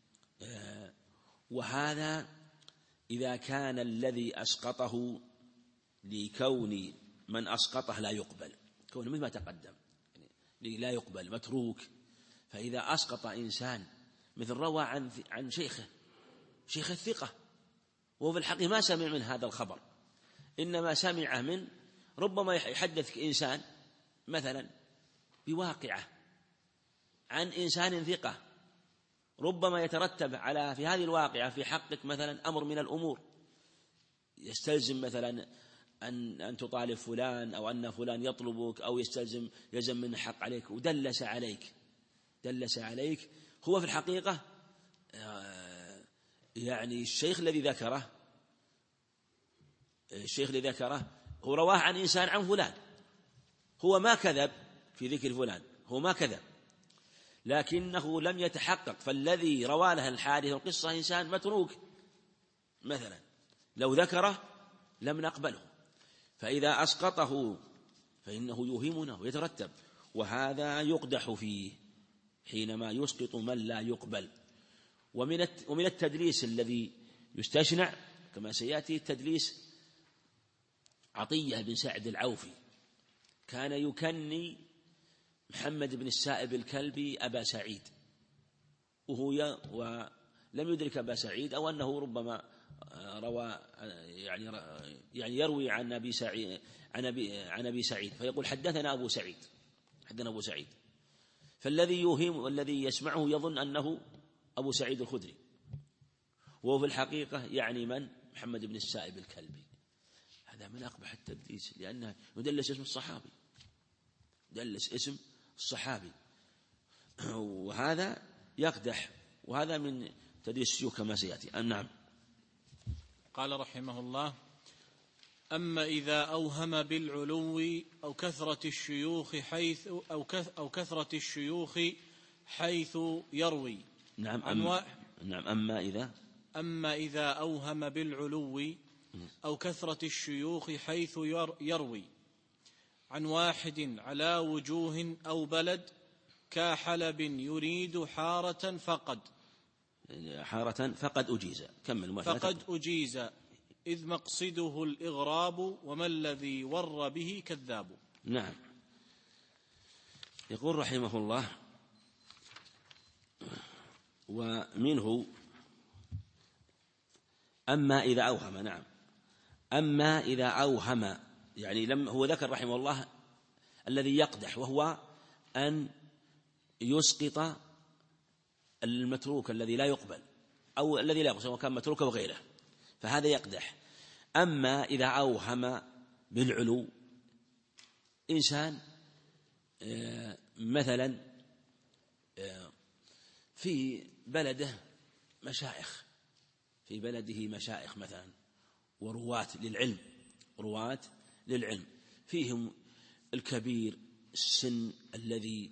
وهذا إذا كان الذي أسقطه لكون من أسقطه لا يقبل، كونه مثل ما تقدم يعني لا يقبل متروك. فإذا أسقط إنسان مثل روى عن عن شيخه شيخ الثقة وهو في الحقيقة ما سمع من هذا الخبر، إنما سمع من ربما يحدث إنسان مثلا بواقعة عن إنسان ثقة، ربما يترتب على في هذه الواقعة في حقك مثلا أمر من الأمور، يستلزم مثلا أن أن تطالب فلان أو أن فلان يطلبك أو يستلزم يلزم من حق عليك ودلس عليك دلس عليك هو في الحقيقة يعني الشيخ الذي ذكره الشيخ الذي ذكره هو رواه عن إنسان عن فلان، هو ما كذب في ذكر فلان، هو ما كذب، لكنه لم يتحقق، فالذي روى له الحادث والقصة إنسان متروك مثلا، لو ذكره لم نقبله، فإذا أسقطه فإنه يوهمنا ويترتب، وهذا يقدح فيه حينما يسقط من لا يقبل. ومن ومن التدليس الذي يستشنع كما سيأتي تدليس عطية بن سعد العوفي، كان يكني محمد بن السائب الكلبي أبا سعيد، وهو ولم يدرك أبا سعيد، أو أنه ربما روى يعني يعني يروي عن أبي سعيد عن أبي عن أبي سعيد فيقول حدثنا أبو سعيد حدثنا أبو سعيد، فالذي يوهم والذي يسمعه يظن أنه أبو سعيد الخدري، وهو في الحقيقة يعني من؟ محمد بن السائب الكلبي. هذا من أقبح التدليس، لأنه يدلس اسم الصحابي يدلس اسم الصحابي وهذا يقدح، وهذا من تدليس الشيوخ كما سيأتي. نعم. قال رحمه الله: أما إذا أوهم بالعلو أو كثرة الشيوخ حيث أو أو كثرة الشيوخ حيث يروي. نعم. أما نعم أما إذا أما إذا أوهم بالعلو أو كثرة الشيوخ حيث يروي عن واحد على وجوه أو بلد كحلب يريد حارة فقد حارة فقد أجيز كمل فقد أجيز إذ مقصده الإغراب وما الذي ور به كذاب. نعم. يقول رحمه الله: ومنه أما إذا أوهم. نعم. أما إذا أوهم، يعني لم هو ذكر رحمه الله الذي يقدح، وهو أن يسقط المتروك الذي لا يقبل أو الذي لا يقبل سواء كان متروك أو غيره، فهذا يقدح. أما إذا أوهم بالعلو، إنسان مثلا في بلده مشايخ في بلده مشايخ مثلا ورواة للعلم رواة للعلم فيهم الكبير السن الذي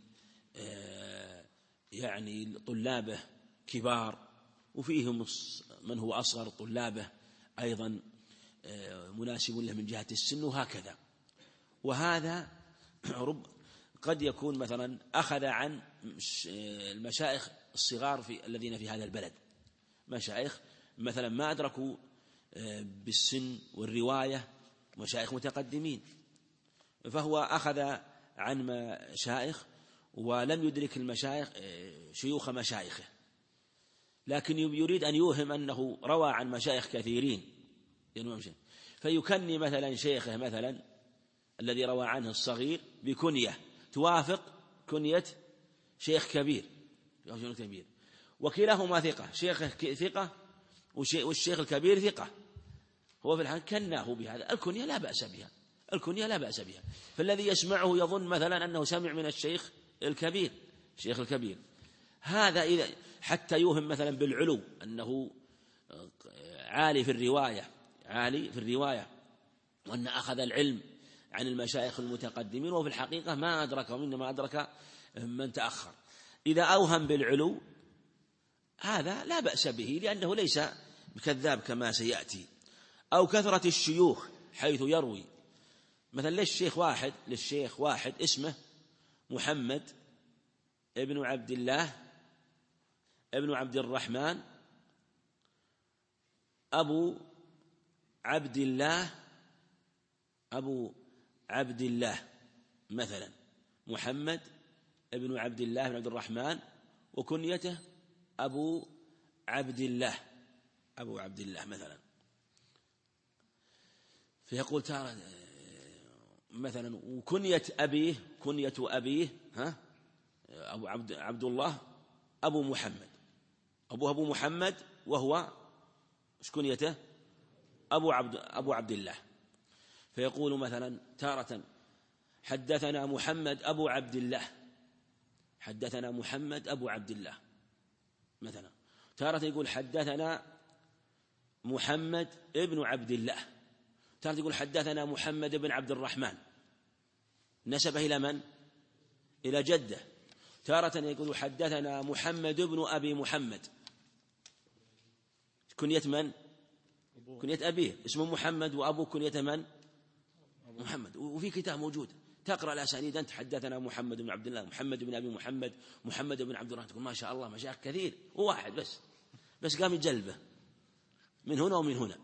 يعني طلابه كبار، وفيهم من هو أصغر طلابه أيضا مناسب له من جهة السن، وهكذا. وهذا رب قد يكون مثلا أخذ عن المشايخ الصغار في الذين في هذا البلد، مشايخ مثلا ما أدركوا بالسن والرواية، مشايخ متقدمين، فهو أخذ عن مشايخ ولم يدرك المشايخ شيوخ مشايخه، لكن يريد أن يوهم أنه روى عن مشايخ كثيرين، فيكني مثلا شيخه مثلا الذي روى عنه الصغير بكنية توافق كنية شيخ كبير كبير وكلاهما ثقة، شيخه ثقة والشيخ الكبير ثقة، هو في الحال كناه بهذا. الكنية لا بأس بها الكنية لا بأس بها فالذي يسمعه يظن مثلا أنه سمع من الشيخ الكبير الشيخ الكبير هذا إذا حتى يوهم مثلا بالعلو أنه عالي في الرواية عالي في الرواية وأن أخذ العلم عن المشايخ المتقدمين، وفي الحقيقة ما أدرك وإنما أدرك من تأخر. إذا أوهم بالعلو هذا لا بأس به لأنه ليس بكذاب كما سيأتي. أو كثرة الشيوخ حيث يروي، مثلا للشيخ واحد للشيخ واحد اسمه محمد ابن عبد الله ابن عبد الرحمن أبو عبد الله أبو عبد الله مثلا محمد ابن عبد الله بن عبد الرحمن وكنيته أبو عبد الله أبو عبد الله مثلا، فيقول ترى مثلا وكنية أبيه كنية أبيه ها أبو عبد عبد الله أبو محمد أبوه أبو محمد، وهو إيش كنيته؟ أبو عبد, أبو عبد الله، فيقول مثلا تارة حدثنا محمد أبو عبد الله، حدثنا محمد أبو عبد الله مثلا. تارة يقول حدثنا محمد ابن عبد الله، تارة يقول حدثنا محمد بن عبد الرحمن، نسبه إلى من؟ إلى جده. تارة يقول حدثنا محمد بن أبي محمد، كنية من؟ كنية أبيه، اسمه محمد وأبوه كنية من؟ محمد. وفي كتاب موجود تقرأ الأسانيد أنت حدثنا محمد بن عبد الله، محمد بن أبي محمد، محمد بن عبد الرحمن، تقول ما شاء الله مشايخ كثير، وواحد بس بس قام يجلبه من هنا ومن هنا.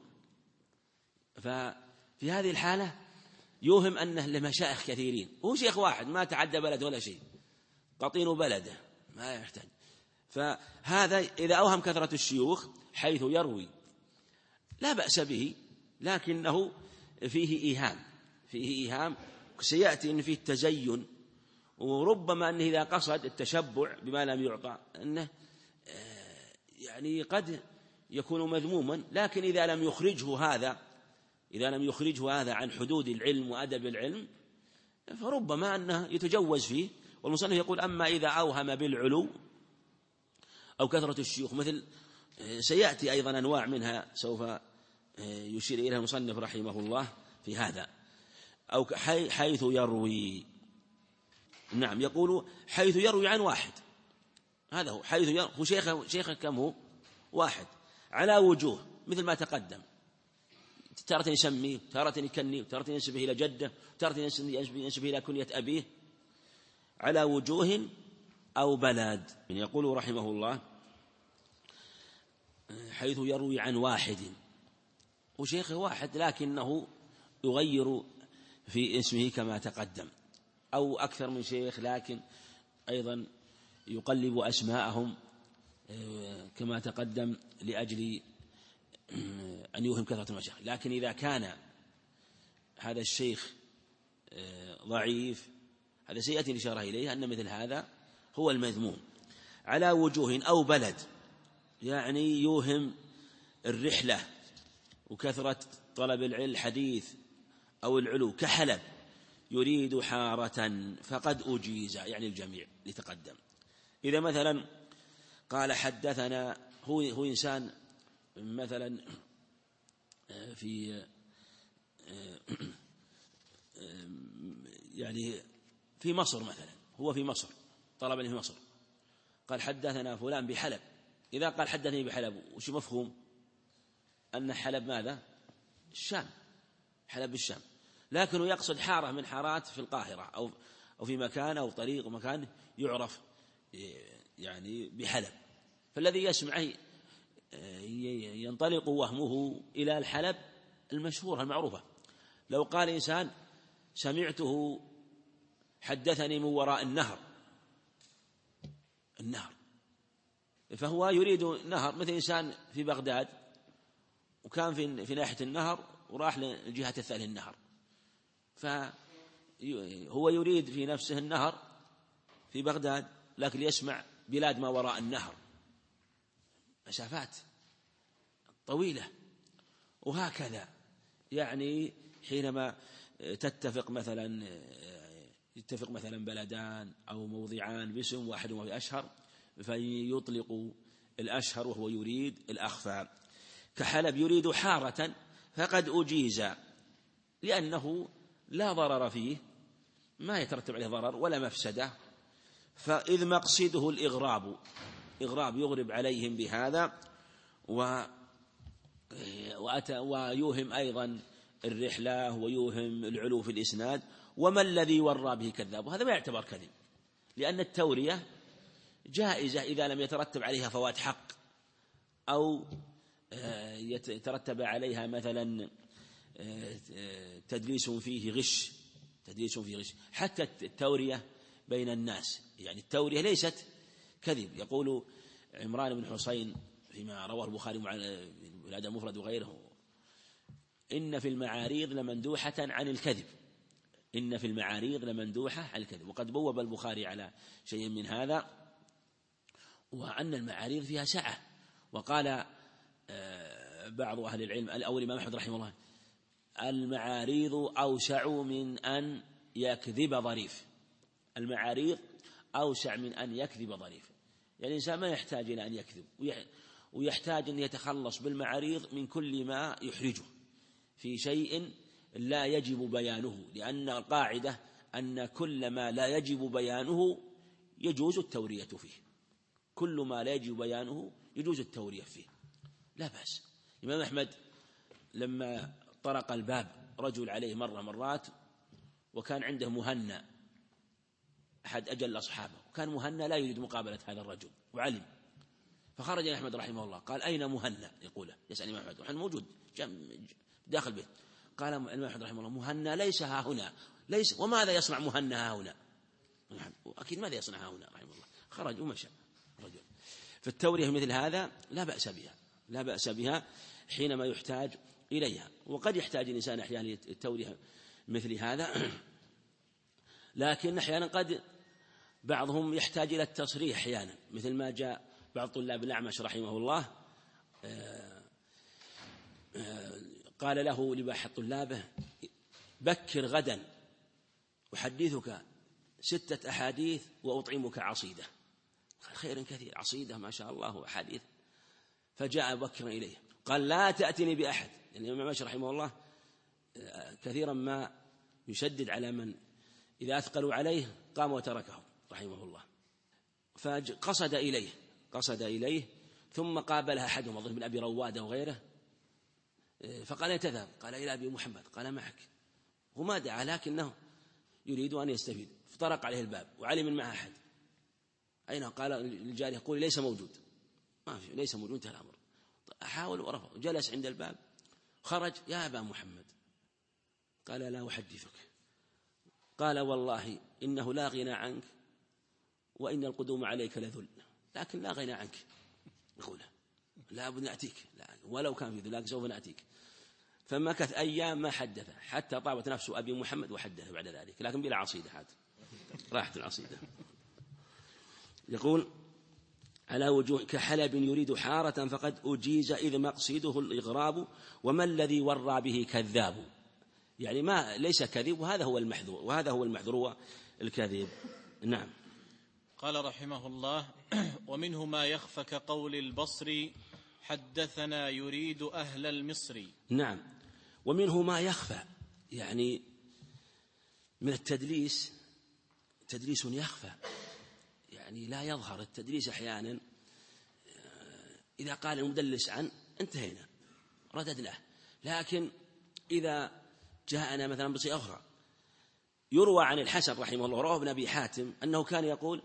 ففي هذه الحالة يوهم أنه لمشايخ كثيرين، هو شيخ واحد ما تعدى بلد ولا شيء، قطين بلده ما يحتاج. فهذا إذا أوهم كثرة الشيوخ حيث يروي لا بأس به، لكنه فيه إيهام، فيه إيهام سيأتي أن فيه تزين، وربما أنه إذا قصد التشبع بما لم يعطى أنه يعني قد يكون مذموما. لكن إذا لم يخرجه هذا إذا لم يخرجه هذا عن حدود العلم وأدب العلم فربما أنه يتجوز فيه. والمصنف يقول أما إذا أوهم بالعلو أو كثرة الشيوخ، مثل سيأتي أيضا أنواع منها سوف يشير إليها المصنف رحمه الله في هذا، أو حيث يروي. نعم، يقول حيث يروي عن واحد، هذا هو حيث يروي، هو شيخه شيخه كم هو؟ واحد، على وجوه مثل ما تقدم، تارة يسميه، تارة يكنيه، تارة ينسبه إلى جده، تارة ينسبه إلى كنية أبيه، على وجوه أو بلد. يقول رحمه الله حيث يروي عن واحد، وشيخه واحد لكنه يغير في اسمه كما تقدم، أو أكثر من شيخ لكن أيضا يقلب أسماءهم كما تقدم لأجل أن يوهم كثرة المشايخ. لكن إذا كان هذا الشيخ ضعيف، هذا سيأتي الإشارة إليه أن مثل هذا هو المذموم. على وجوه أو بلد، يعني يوهم الرحلة وكثرة طلب العلم الحديث أو العلو، كحلب يريد حارة فقد أجيز، يعني الجميع لتقدم. إذا مثلا قال حدثنا، هو, هو إنسان مثلا في يعني في مصر مثلا، هو في مصر طلب في مصر، قال حدثنا فلان بحلب. إذا قال حدثني بحلب وش مفهوم؟ أن حلب ماذا؟ الشام، حلب الشام، لكنه يقصد حارة من حارات في القاهرة أو أو في مكان أو طريق مكان يعرف يعني بحلب. فالذي يسمعه ينطلق وهمه إلى الحلب المشهورة المعروفة. لو قال إنسان سمعته حدثني من وراء النهر، النهر فهو يريد نهر، مثل إنسان في بغداد وكان في في ناحية النهر وراح للجهة الثانية النهر، فهو يريد في نفسه النهر في بغداد، لكن يسمع بلاد ما وراء النهر، مسافات طويلة. وهكذا يعني حينما تتفق مثلا يتفق مثلا بلدان أو موضعان باسم واحد وهو أشهر، فيطلق الأشهر وهو يريد الأخفى. كحلب يريد حارة فقد أجيز، لأنه لا ضرر فيه، ما يترتب عليه ضرر ولا مفسدة، فإذ مقصده الإغراب، إغراب يغرب عليهم بهذا، و ويوهم أيضا الرحلة ويوهم العلو في الإسناد. وما الذي ورى به كذاب، وهذا ما يعتبر كذب، لأن التورية جائزة إذا لم يترتب عليها فوات حق أو يترتب عليها مثلا تدليس فيه غش، تدليس فيه غش. حتى التورية بين الناس، يعني التورية ليست كذب. يقول عمران بن حسين فيما رواه البخاري مع الأدب المفرد وغيره: إن في المعاريض لمندوحة عن الكذب، إن في المعاريض لمندوحة عن الكذب. وقد بوب البخاري على شيء من هذا، وأن المعاريض فيها سعة. وقال بعض أهل العلم أو الإمام أحمد رحمه الله المعاريض أوسع من أن يكذب ظريف. المعاريض أوسع من أن يكذب ظريف، يعني الإنسان ما يحتاج إلى أن يكذب، ويحتاج أن يتخلص بالمعاريض من كل ما يحرجه في شيء لا يجب بيانه، لأن القاعدة أن كل ما لا يجب بيانه يجوز التورية فيه. كل ما لا يجب بيانه يجوز التورية فيه، لا بأس. الإمام أحمد لما طرق الباب رجل عليه مرة مرات، وكان عنده مهنا أحد أجل أصحابه، وكان مهنا لا يريد مقابلة هذا الرجل وعلم، فخرج أحمد رحمه الله قال: أين مهنا؟ يقوله يسأل الإمام أحمد، وحن موجود داخل البيت. قال الإمام أحمد رحمه الله: مهنا ليس ها هنا، ليس. وماذا يصنع مهنا ها هنا؟ أكيد ماذا يصنع ها هنا رحمه الله. خرج ومشى الرجل. فالتورية مثل هذا لا بأس بها، لا بأس بها حينما يحتاج إليها. وقد يحتاج الإنسان أحيانا التورية مثل هذا، لكن أحيانا قد بعضهم يحتاج إلى التصريح أحيانا، مثل ما جاء بعض طلاب الأعمش رحمه الله قال له لباحث طلابه: بكر غدا أحدثك ستة أحاديث وأطعمك عصيدة. قال: خير كثير، عصيدة ما شاء الله وأحاديث. فجاء بكر إليه قال: لا تأتني بأحد. يعني الإمام أحمد رحمه الله كثيرا ما يشدد على من إذا أثقلوا عليه قام وتركه رحمه الله. فقصد إليه قصد إليه ثم قابلها أحدهم، أظن من أبي روادة وغيره، فقال: تذهب؟ قال: إلى أبي محمد. قال: معك. وما دعا، لكنه يريد أن يستفيد. فطرق عليه الباب وعلم من معه أحد. أين؟ قال الجاري: يقول: ليس موجود. ما في، ليس موجود، انتهى الأمر. أحاول ورفض، جلس عند الباب، خرج: يا أبا محمد. قال: لا أحدثك. قال: والله إنه لا غنى عنك، وإن القدوم عليك لذل، لكن لا غنى عنك. يقول: لا بد نأتيك، لا ولو كان في ذل، لكن سوف نأتيك. فمكث أيام ما حدث، حتى طابت نفسه أبي محمد وحدث بعد ذلك، لكن بلا عصيدة. حتى راحت العصيدة. يقول: على وجوه كحلب يريد حارة فقد أجيز إذ مقصده الإغراب، وما الذي ورى به كذاب. يعني ما ليس كذب، وهذا هو المحذور، وهذا هو المحذور هو الكذب. نعم. قال رحمه الله: ومنه ما يخفى كقول البصري: حدثنا يريد أهل المصر. نعم. ومنه ما يخفى، يعني من التدليس تدليس يخفى، يعني لا يظهر. التدليس أحيانا إذا قال المدلس عن انتهينا رددناه، لكن إذا جاءنا مثلا بصيغة أخرى. يروى عن الحسن رحمه الله، رواه ابن أبي حاتم، أنه كان يقول: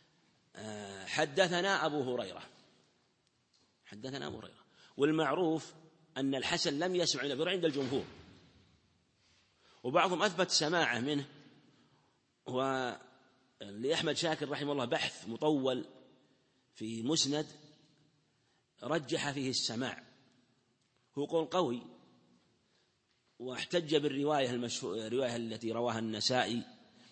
حدثنا أبو هريرة، حدثنا أبو هريرة. والمعروف أن الحسن لم يسمع من أبي هريرة عند الجمهور، وبعضهم أثبت سماعه منه. ولأحمد شاكر رحمه الله بحث مطول في مسند رجح فيه السماع، هو قول قوي، واحتج بالرواية المشهورة، الرواية التي رواها النسائي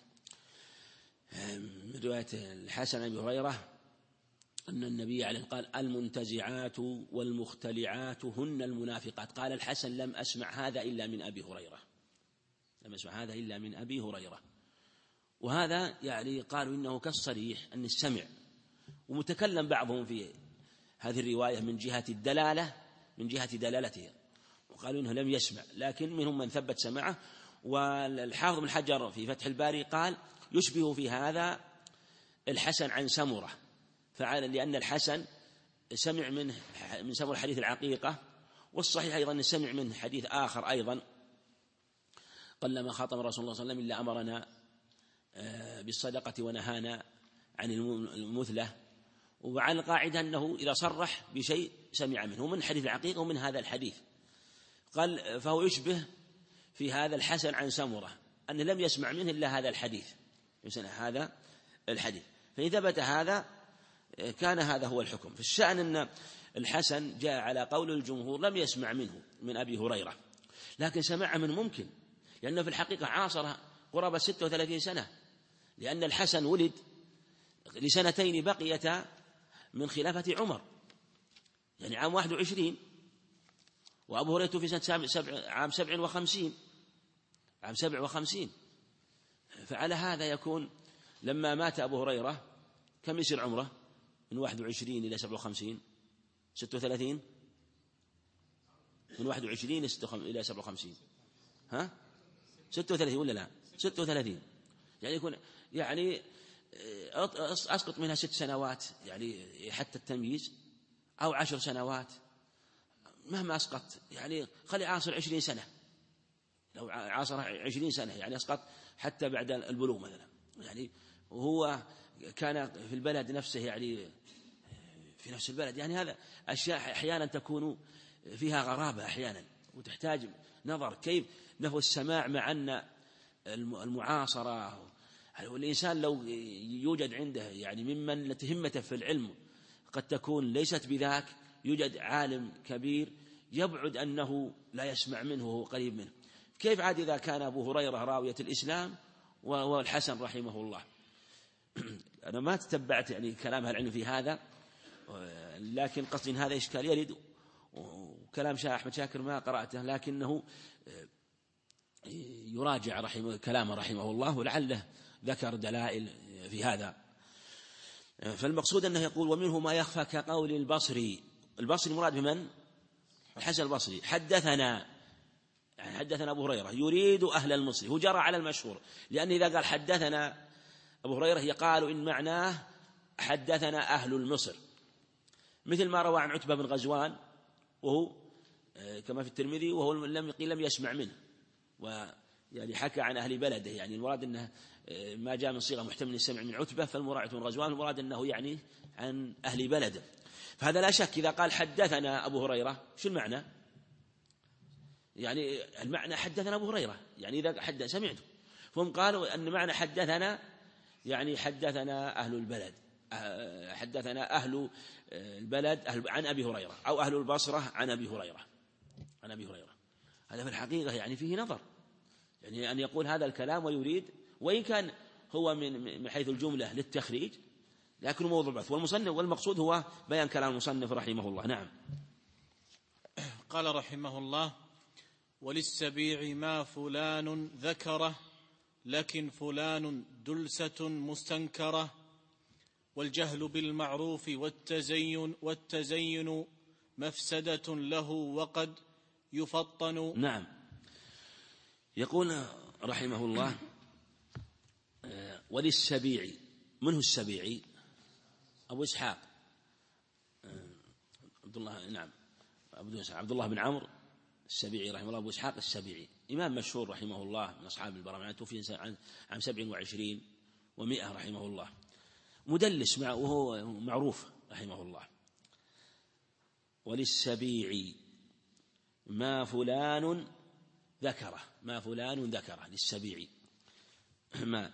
من رواية الحسن أبي هريرة أن النبي عليه قال: المنتزعات والمختلعات هن المنافقات. قال الحسن: لم أسمع هذا إلا من أبي هريرة، لم أسمع هذا إلا من أبي هريرة. وهذا يعني قالوا إنه كالصريح أن السمع. ومتكلم بعضهم في هذه الرواية من جهة الدلالة، من جهة دلالتها، وقالوا إنه لم يسمع، لكن منهم من ثبت سماعه. والحافظ بن حجر في فتح الباري قال: يشبه في هذا الحسن عن سمرة، فعلا لأن الحسن سمع منه من سمرة حديث العقيقة، والصحيح أيضا سمع منه حديث آخر أيضا: قلما خاطب رسول الله صلى الله عليه وسلم إلا أمرنا بالصدقة ونهانا عن المثلة. وعلى القاعدة أنه إذا صرح بشيء سمع منه من حديث العقيقة ومن هذا الحديث. قال: فهو يشبه في هذا الحسن عن سمرة أنه لم يسمع منه إلا هذا الحديث، هذا الحديث. فإن ثبت هذا كان هذا هو الحكم. في الشأن أن الحسن جاء على قول الجمهور لم يسمع منه من أبي هريرة، لكن سمع من ممكن، لأنه في الحقيقة عاصر قرابة ستة وثلاثين سنة، لأن الحسن ولد لسنتين بقيتا من خلافة عمر، يعني عام واحد وعشرين وأبو هريرة توفي سنة سبع عام سبع وخمسين عام سبع وخمسين فعلى هذا يكون لما مات أبو هريرة كم يصير عمره؟ من واحد وعشرين إلى سبع وخمسين ستة وثلاثين، من واحد وعشرين إلى سبع وخمسين، ها ستة وثلاثين ولا لا؟ ستة وثلاثين، يعني يكون يعني أسقط منها ست سنوات يعني حتى التمييز، أو عشر سنوات مهما أسقط، يعني خلي عاصر عشرين سنة، لو عاصر عشرين سنة يعني أسقط حتى بعد البلوغ مثلا، يعني وهو كان في البلد نفسه، يعني في نفس البلد، يعني هذا أشياء أحيانا تكون فيها غرابة أحيانا وتحتاج نظر كيف له السماع، مع أن المعاصرة والإنسان لو يوجد عنده يعني ممن همته في العلم قد تكون ليست بذاك، يوجد عالم كبير يبعد أنه لا يسمع منه وهو قريب منه، كيف عاد إذا كان أبو هريرة راوية الإسلام والحسن رحمه الله. أنا ما تتبعت يعني كلام أهل العلم في هذا، لكن قصدي هذا إشكال يرد، وكلام شاه أحمد شاكر ما قرأته، لكنه يراجع رحمه كلامه رحمه الله، ولعله ذكر دلائل في هذا. فالمقصود أنه يقول ومنه ما يخفى كقول البصري. البصري مراد بمن؟ الحسن البصري. حدثنا يعني حدثنا أبو هريرة يريد أهل المصري، هو جرى على المشهور، لأن إذا قال حدثنا أبو هريرة يقال إن معناه حدثنا أهل المصر، مثل ما روى عن عتبة بن غزوان وهو كما في الترمذي وهو لم يقيل لم يسمع منه، ويعني حكى عن أهل بلده، يعني المراد أنه ما جاء من صيغة محتمل السمع من عتبة، فالمراد بن غزوان المراد أنه يعني عن أهل بلده. فهذا لا شك إذا قال حدثنا أبو هريرة شو المعنى؟ يعني المعنى حدثنا أبو هريرة، يعني إذا حدث سمعته، فهم قالوا أن معنى حدثنا يعني حدثنا أهل البلد، حدثنا أهل البلد أهل عن أبي هريرة، أو أهل البصرة عن أبي هريرة عن أبي هريرة. هذا في الحقيقة يعني فيه نظر، يعني أن يقول هذا الكلام ويريد، وإن كان هو من من حيث الجملة للتخريج لكنه موضوع بحث، والمصنف والمقصود هو بيان كلام المصنف رحمه الله. نعم. قال رحمه الله وللسبيع ما فلان ذكره لكن فلان دلسة مستنكرة والجهل بالمعروف والتزين والتزين مفسدة له وقد يفطن. نعم. يقول رحمه الله وللسبيع. من هو السبيعي؟ أبو إسحاق عبد الله نعم عبد الله بن عمرو السبيعي رحمه الله، أبو إسحاق السبيعي إمام مشهور رحمه الله من أصحاب البراء، توفي عن عام سبع وعشرين ومئة رحمه الله، مدلس مع وهو معروف رحمه الله. وللسبيعي ما فلان ذكره ما فلان ذكره للسبيعي ما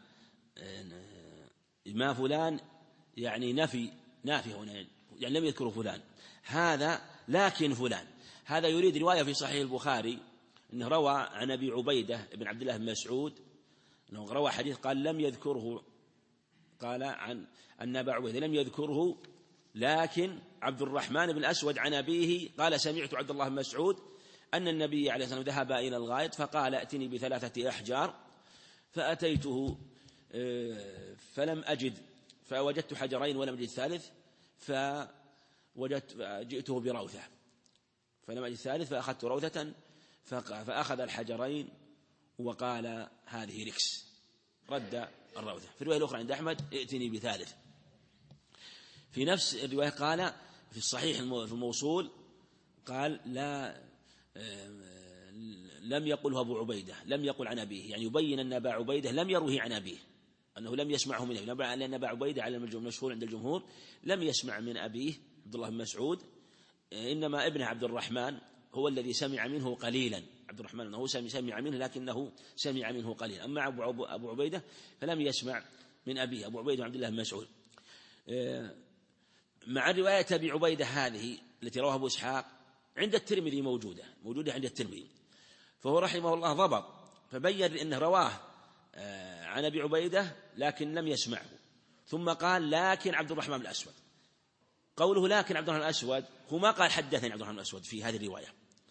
ما فلان يعني نفي نافي هنا، يعني لم يذكر فلان هذا، لكن فلان هذا يريد رواية في صحيح البخاري أنه روى عن أبي عبيدة بن عبد الله بن مسعود أنه روى حديث قال لم يذكره، قال عن أن أبا عبيدة لم يذكره، لكن عبد الرحمن بن الأسود عن أبيه قال سمعت عبد الله بن مسعود أن النبي عليه الصلاة والسلام ذهب إلى الغائط فقال ائتني بثلاثة أحجار، فأتيته فلم أجد، فوجدت حجرين ولم أجد الثالث، فوجدت جئته بروثة فلم أجد الثالث فأخذت روثة فأخذ الحجرين وقال هذه ركس، رد الروثة. في الرواية الأخرى عند أحمد ائتني بثالث. في نفس الرواية قال في الصحيح في الموصول قال لا لم يقله أبو عبيدة، لم يقل عن أبيه، يعني يبين أن أبا عبيدة لم يروه عن أبيه، أنه لم يسمعه منه، لأن أبا عبيدة على المشهور عند الجمهور لم يسمع من أبيه عبد الله بن مسعود، إنما ابن عبد الرحمن هو الذي سمع منه قليلا، عبد الرحمن أنه سمع منه لكنه سمع منه قليلا، أما أبو عبيدة فلم يسمع من أبيه، أبو عبيدة عبد الله بن مسعود. مع رواية أبي عبيدة هذه التي رواها أبو إسحاق عند الترمذي موجودة موجودة عند الترمذي، فهو رحمه الله ضبط فبين أنه رواه عن أبي عبيدة لكن لم يسمعه، ثم قال لكن عبد الرحمن الأسود. قوله لكن عبد الرحمن الأسود هو ما قال حدثني عبد الرحمن الأسود في هذه الرواية،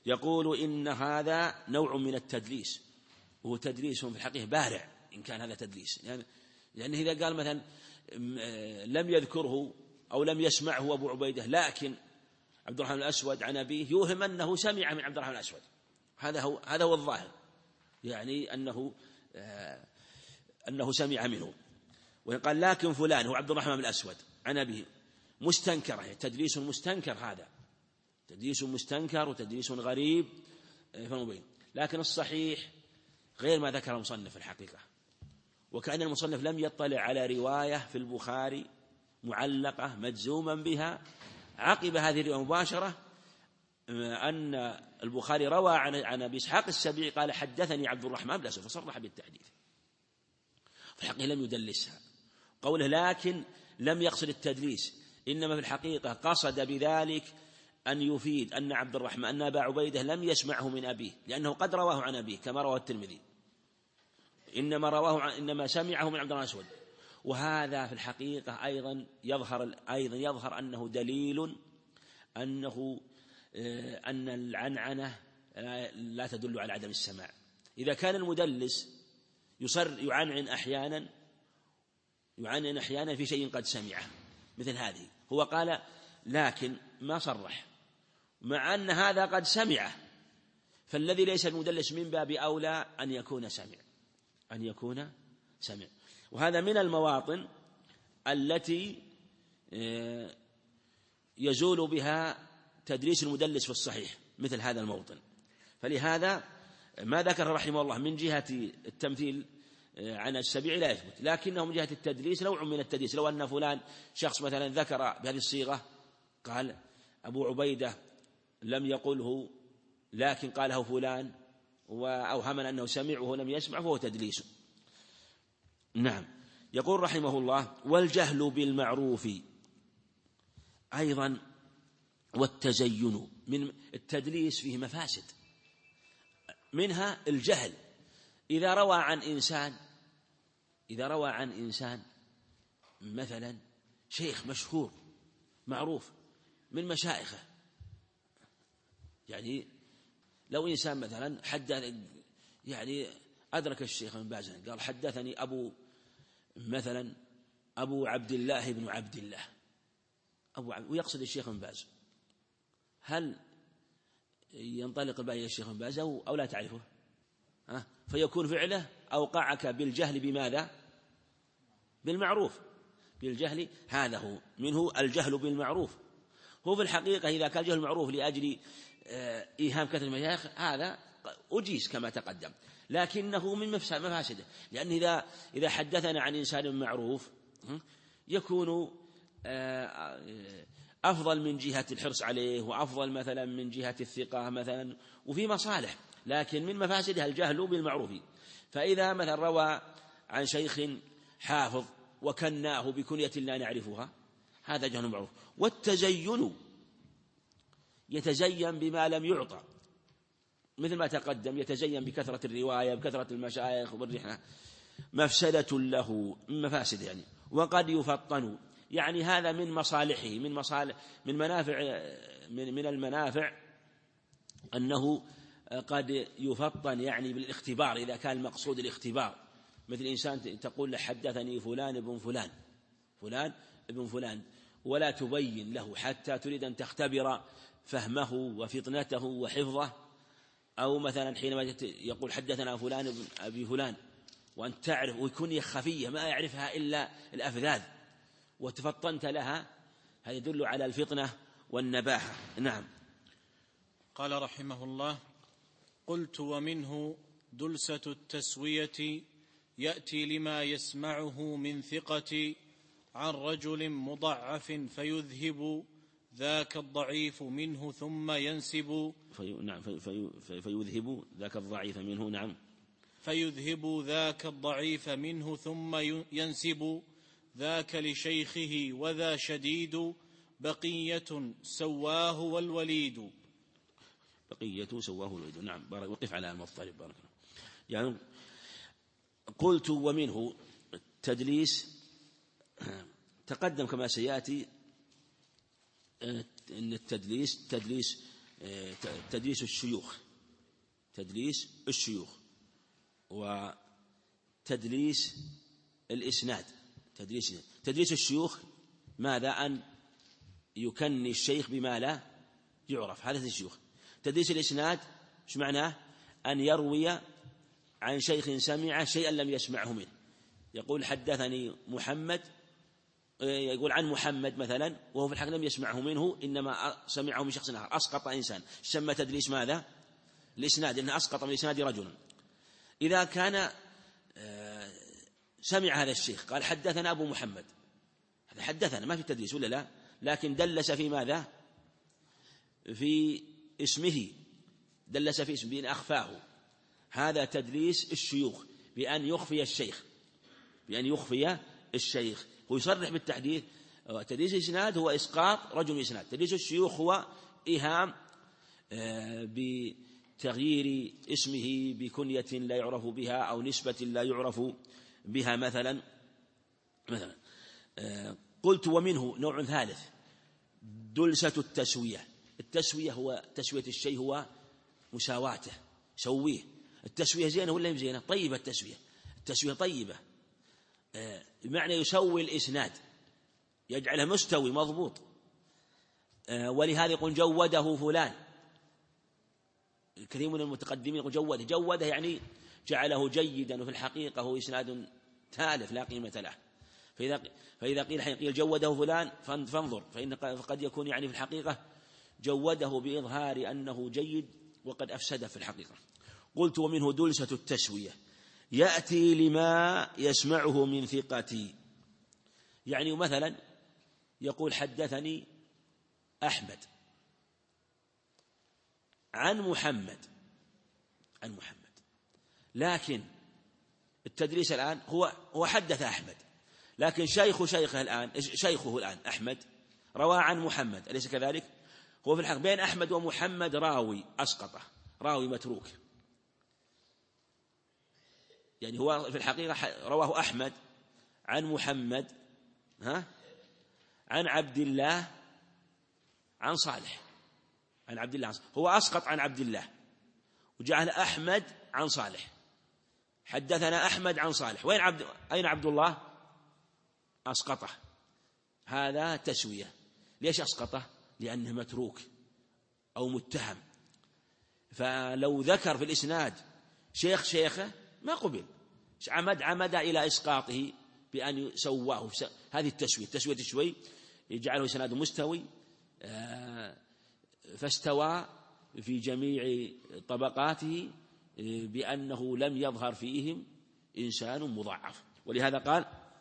يقول إن هذا نوع من التدليس، وهو تدليس في الحقيقة بارع إن كان هذا تدليس، يعني لأنه إذا قال مثلا لم يذكره أو لم يسمعه أبو عبيدة لكن عبد الرحمن الأسود عن أبيه، يوهم أنه سمع من عبد الرحمن الأسود، هذا هو هذا هو الظاهر، يعني أنه آه أنه سمع منه. وقال لكن فلان هو عبد الرحمن الأسود عن أبيه مستنكر، يعني تدليس مستنكر، هذا تدليس مستنكر وتدليس غريب فمبين. لكن الصحيح غير ما ذكر المصنف الحقيقة، وكأن المصنف لم يطلع على رواية في البخاري معلقة مجزوما بها عقب هذه الرواية مباشرة أن البخاري روى عن عن أبي إسحاق السبيعي قال حدثني عبد الرحمن بن الأسود، فصرح بالتحديث. في الحقيقة لم يدلسها، قوله لكن لم يقصد التدليس، إنما في الحقيقة قصد بذلك أن يفيد أن عبد الرحمن أن أبا عبيدة لم يسمعه من أبيه، لأنه قد رواه عن أبيه كما رواه الترمذي، إنما رواه عن إنما سمعه من عبد الرحمن الأسود. وهذا في الحقيقة أيضا يظهر أيضا يظهر أنه دليل أنه أن العنعنة لا تدل على عدم السماع. إذا كان المدلس يصر يعنعن أحيانا يعنعن أحيانا في شيء قد سمعه مثل هذه، هو قال لكن ما صرح مع أن هذا قد سمعه، فالذي ليس المدلس من باب أولى أن يكون سمع أن يكون سمع. وهذا من المواطن التي يزول بها تدليس المدلس في الصحيح مثل هذا الموطن. فلهذا ما ذكر رحمه الله من جهة التمثيل عن السبيعي لا يثبت، لكنه من جهة التدليس نوع من التدليس. لو أن فلان شخص مثلا ذكر بهذه الصيغة قال أبو عبيدة لم يقله لكن قاله فلان وأوهمنا أنه سمع وهو لم يسمع، فهو تدليس. نعم. يقول رحمه الله والجهل بالمعروف أيضا والتزين، من التدليس فيه مفاسد، منها الجهل. إذا روى عن إنسان إذا روى عن إنسان مثلا شيخ مشهور معروف من مشايخه، يعني لو إنسان مثلا حدث يعني أدرك الشيخ ابن باز قال حدثني أبو مثلا أبو عبد الله بن عبد الله أبو عبد ويقصد الشيخ ابن باز، هل ينطلق الباقي الشيخ ابن باز أو, أو لا تعرفه؟ ها؟ فيكون فعله أوقعك بالجهل بماذا؟ بالمعروف، بالجهل. هذا هو منه الجهل بالمعروف. هو في الحقيقة إذا كان الجهل المعروف لأجل إيهام كثرة المشايخ هذا أجيز كما تقدم، لكنه من مفاسده، لأن إذا إذا حدثنا عن إنسان معروف يكون أفضل من جهة الحرص عليه، وأفضل مثلا من جهة الثقة مثلا، وفي مصالح، لكن من مفاسدها الجهل بالمعروف. فإذا مثلا روى عن شيخ حافظ وكناه بكنية لا نعرفها هذا جهل معروف. والتزين يتزين بما لم يعطى، مثل ما تقدم يتزين بكثرة الرواية بكثرة المشايخ والرحلة، مفسدة له من مفاسد يعني. وقد يفطن، يعني هذا من مصالحه من مصالح من منافع من, من المنافع أنه قد يفطن يعني بالاختبار، إذا كان المقصود الاختبار، مثل إنسان تقول له حدثني فلان ابن فلان فلان ابن فلان ولا تبين له حتى تريد أن تختبر فهمه وفطنته وحفظه، أو مثلا حينما يقول حدثنا فلان ابن أبي فلان وأن تعرف ويكون خفية ما يعرفها إلا الأفذاذ وتفطنت لها، هذا يدل على الفطنة والنباهة. نعم. قال رحمه الله قلت ومنه دلسة التسوية يأتي لما يسمعه من ثقة عن رجل مضعف فيذهب ذاك الضعيف منه ثم ينسب في نعم في في فيذهب ذاك الضعيف منه نعم فيذهب ذاك الضعيف منه ثم ينسب ذاك لشيخه وذا شديد بقية سواه والوليد بقية سواه الوليد. نعم. وقف على المضطرب بارك الله. يعني قلت ومنه التدليس تقدم كما سيأتي أن التدليس تدليس تدليس الشيوخ تدليس الشيوخ وتدليس الإسناد تدليس تدليس الشيوخ ماذا؟ أن يكني الشيخ بما لا يعرف، هذا الشيوخ. تدليس الإسناد ايش معناه؟ أن يروي عن شيخ سمع شيئا لم يسمعه منه، يقول حدثني محمد، يقول عن محمد مثلا وهو في الحقيقة لم يسمعه منه، إنما سمعه من شخص آخر، أسقط إنسان، سمى تدليس ماذا؟ الإسناد، إنه أسقط من الإسناد رجلا. إذا كان سمع هذا الشيخ قال حدثنا أبو محمد، هذا حدثنا ما في تدليس ولا لا، لكن دلس في ماذا؟ في اسمه، دلس في اسمه بأن أخفاه، هذا تدليس الشيوخ بأن يخفي الشيخ بأن يخفي الشيخ هو يصرح بالتحديث. تدليس الإسناد هو إسقاط رجل من الإسناد، تدليس الشيوخ هو إيهام بتغيير اسمه بكنية لا يعرف بها أو نسبة لا يعرف بها مثلا مثلا قلت ومنه نوع ثالث دلسة التسوية. التسوية هو تسوية الشيء، هو مساواته، سويه. التسوية زينة ولا مش زينة؟ طيبة التسوية، التسوية طيبة، بمعنى يسوي الإسناد، يجعله مستوي مضبوط. ولهذا يقول جوده فلان، الكثير من المتقدمين يقول جوده جوده يعني جعله جيدا، وفي الحقيقة هو إسناد تالف لا قيمة له. فإذا فإذا قيل حين جوده فلان فانظر، فإن فقد يكون يعني في الحقيقة جوده بإظهار أنه جيد وقد أفسد في الحقيقة. قلت ومنه دلسة التسوية يأتي لما يسمعه من ثقتي، يعني مثلا يقول حدثني أحمد عن محمد عن محمد لكن التدليس الآن هو هو حدث أحمد، لكن شيخ شيخه الآن شيخه الآن أحمد روى عن محمد، أليس كذلك؟ هو في الحق بين أحمد ومحمد راوي أسقطه، راوي متروك، يعني هو في الحقيقة رواه أحمد عن محمد ها عن عبد الله عن صالح عن عبد الله عن صالح. هو أسقط عن عبد الله وجعل أحمد عن صالح، حدثنا أحمد عن صالح، وين عبد أين عبد الله؟ أسقطه. هذا تسوية. ليش أسقطه؟ لأنه متروك أو متهم، فلو ذكر في الإسناد شيخ شيخه ما قبل، عمد عمد إلى إسقاطه بأن سواه. هذه التسوية، تسوية الشوي يجعله إسناد مستوي فاستوى في جميع طبقاته بأنه لم يظهر فيهم إنسان مضاعف. ولهذا قال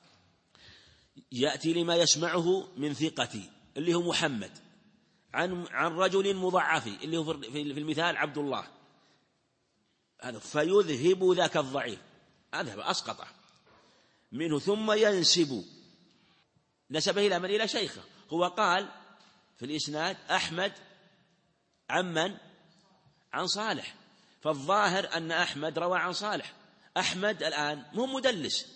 يأتي لما يسمعه من ثقتي اللي هو محمد عن عن رجل مضاعف اللي هو في المثال عبد الله، هذا فيذهب ذاك الضعيف، هذا أسقطه منه، ثم ينسب نسبه إلى من؟ إلى شيخه. هو قال في الإسناد أحمد عن من؟ عن صالح، فالظاهر أن أحمد روى عن صالح. أحمد الآن مو مدلس،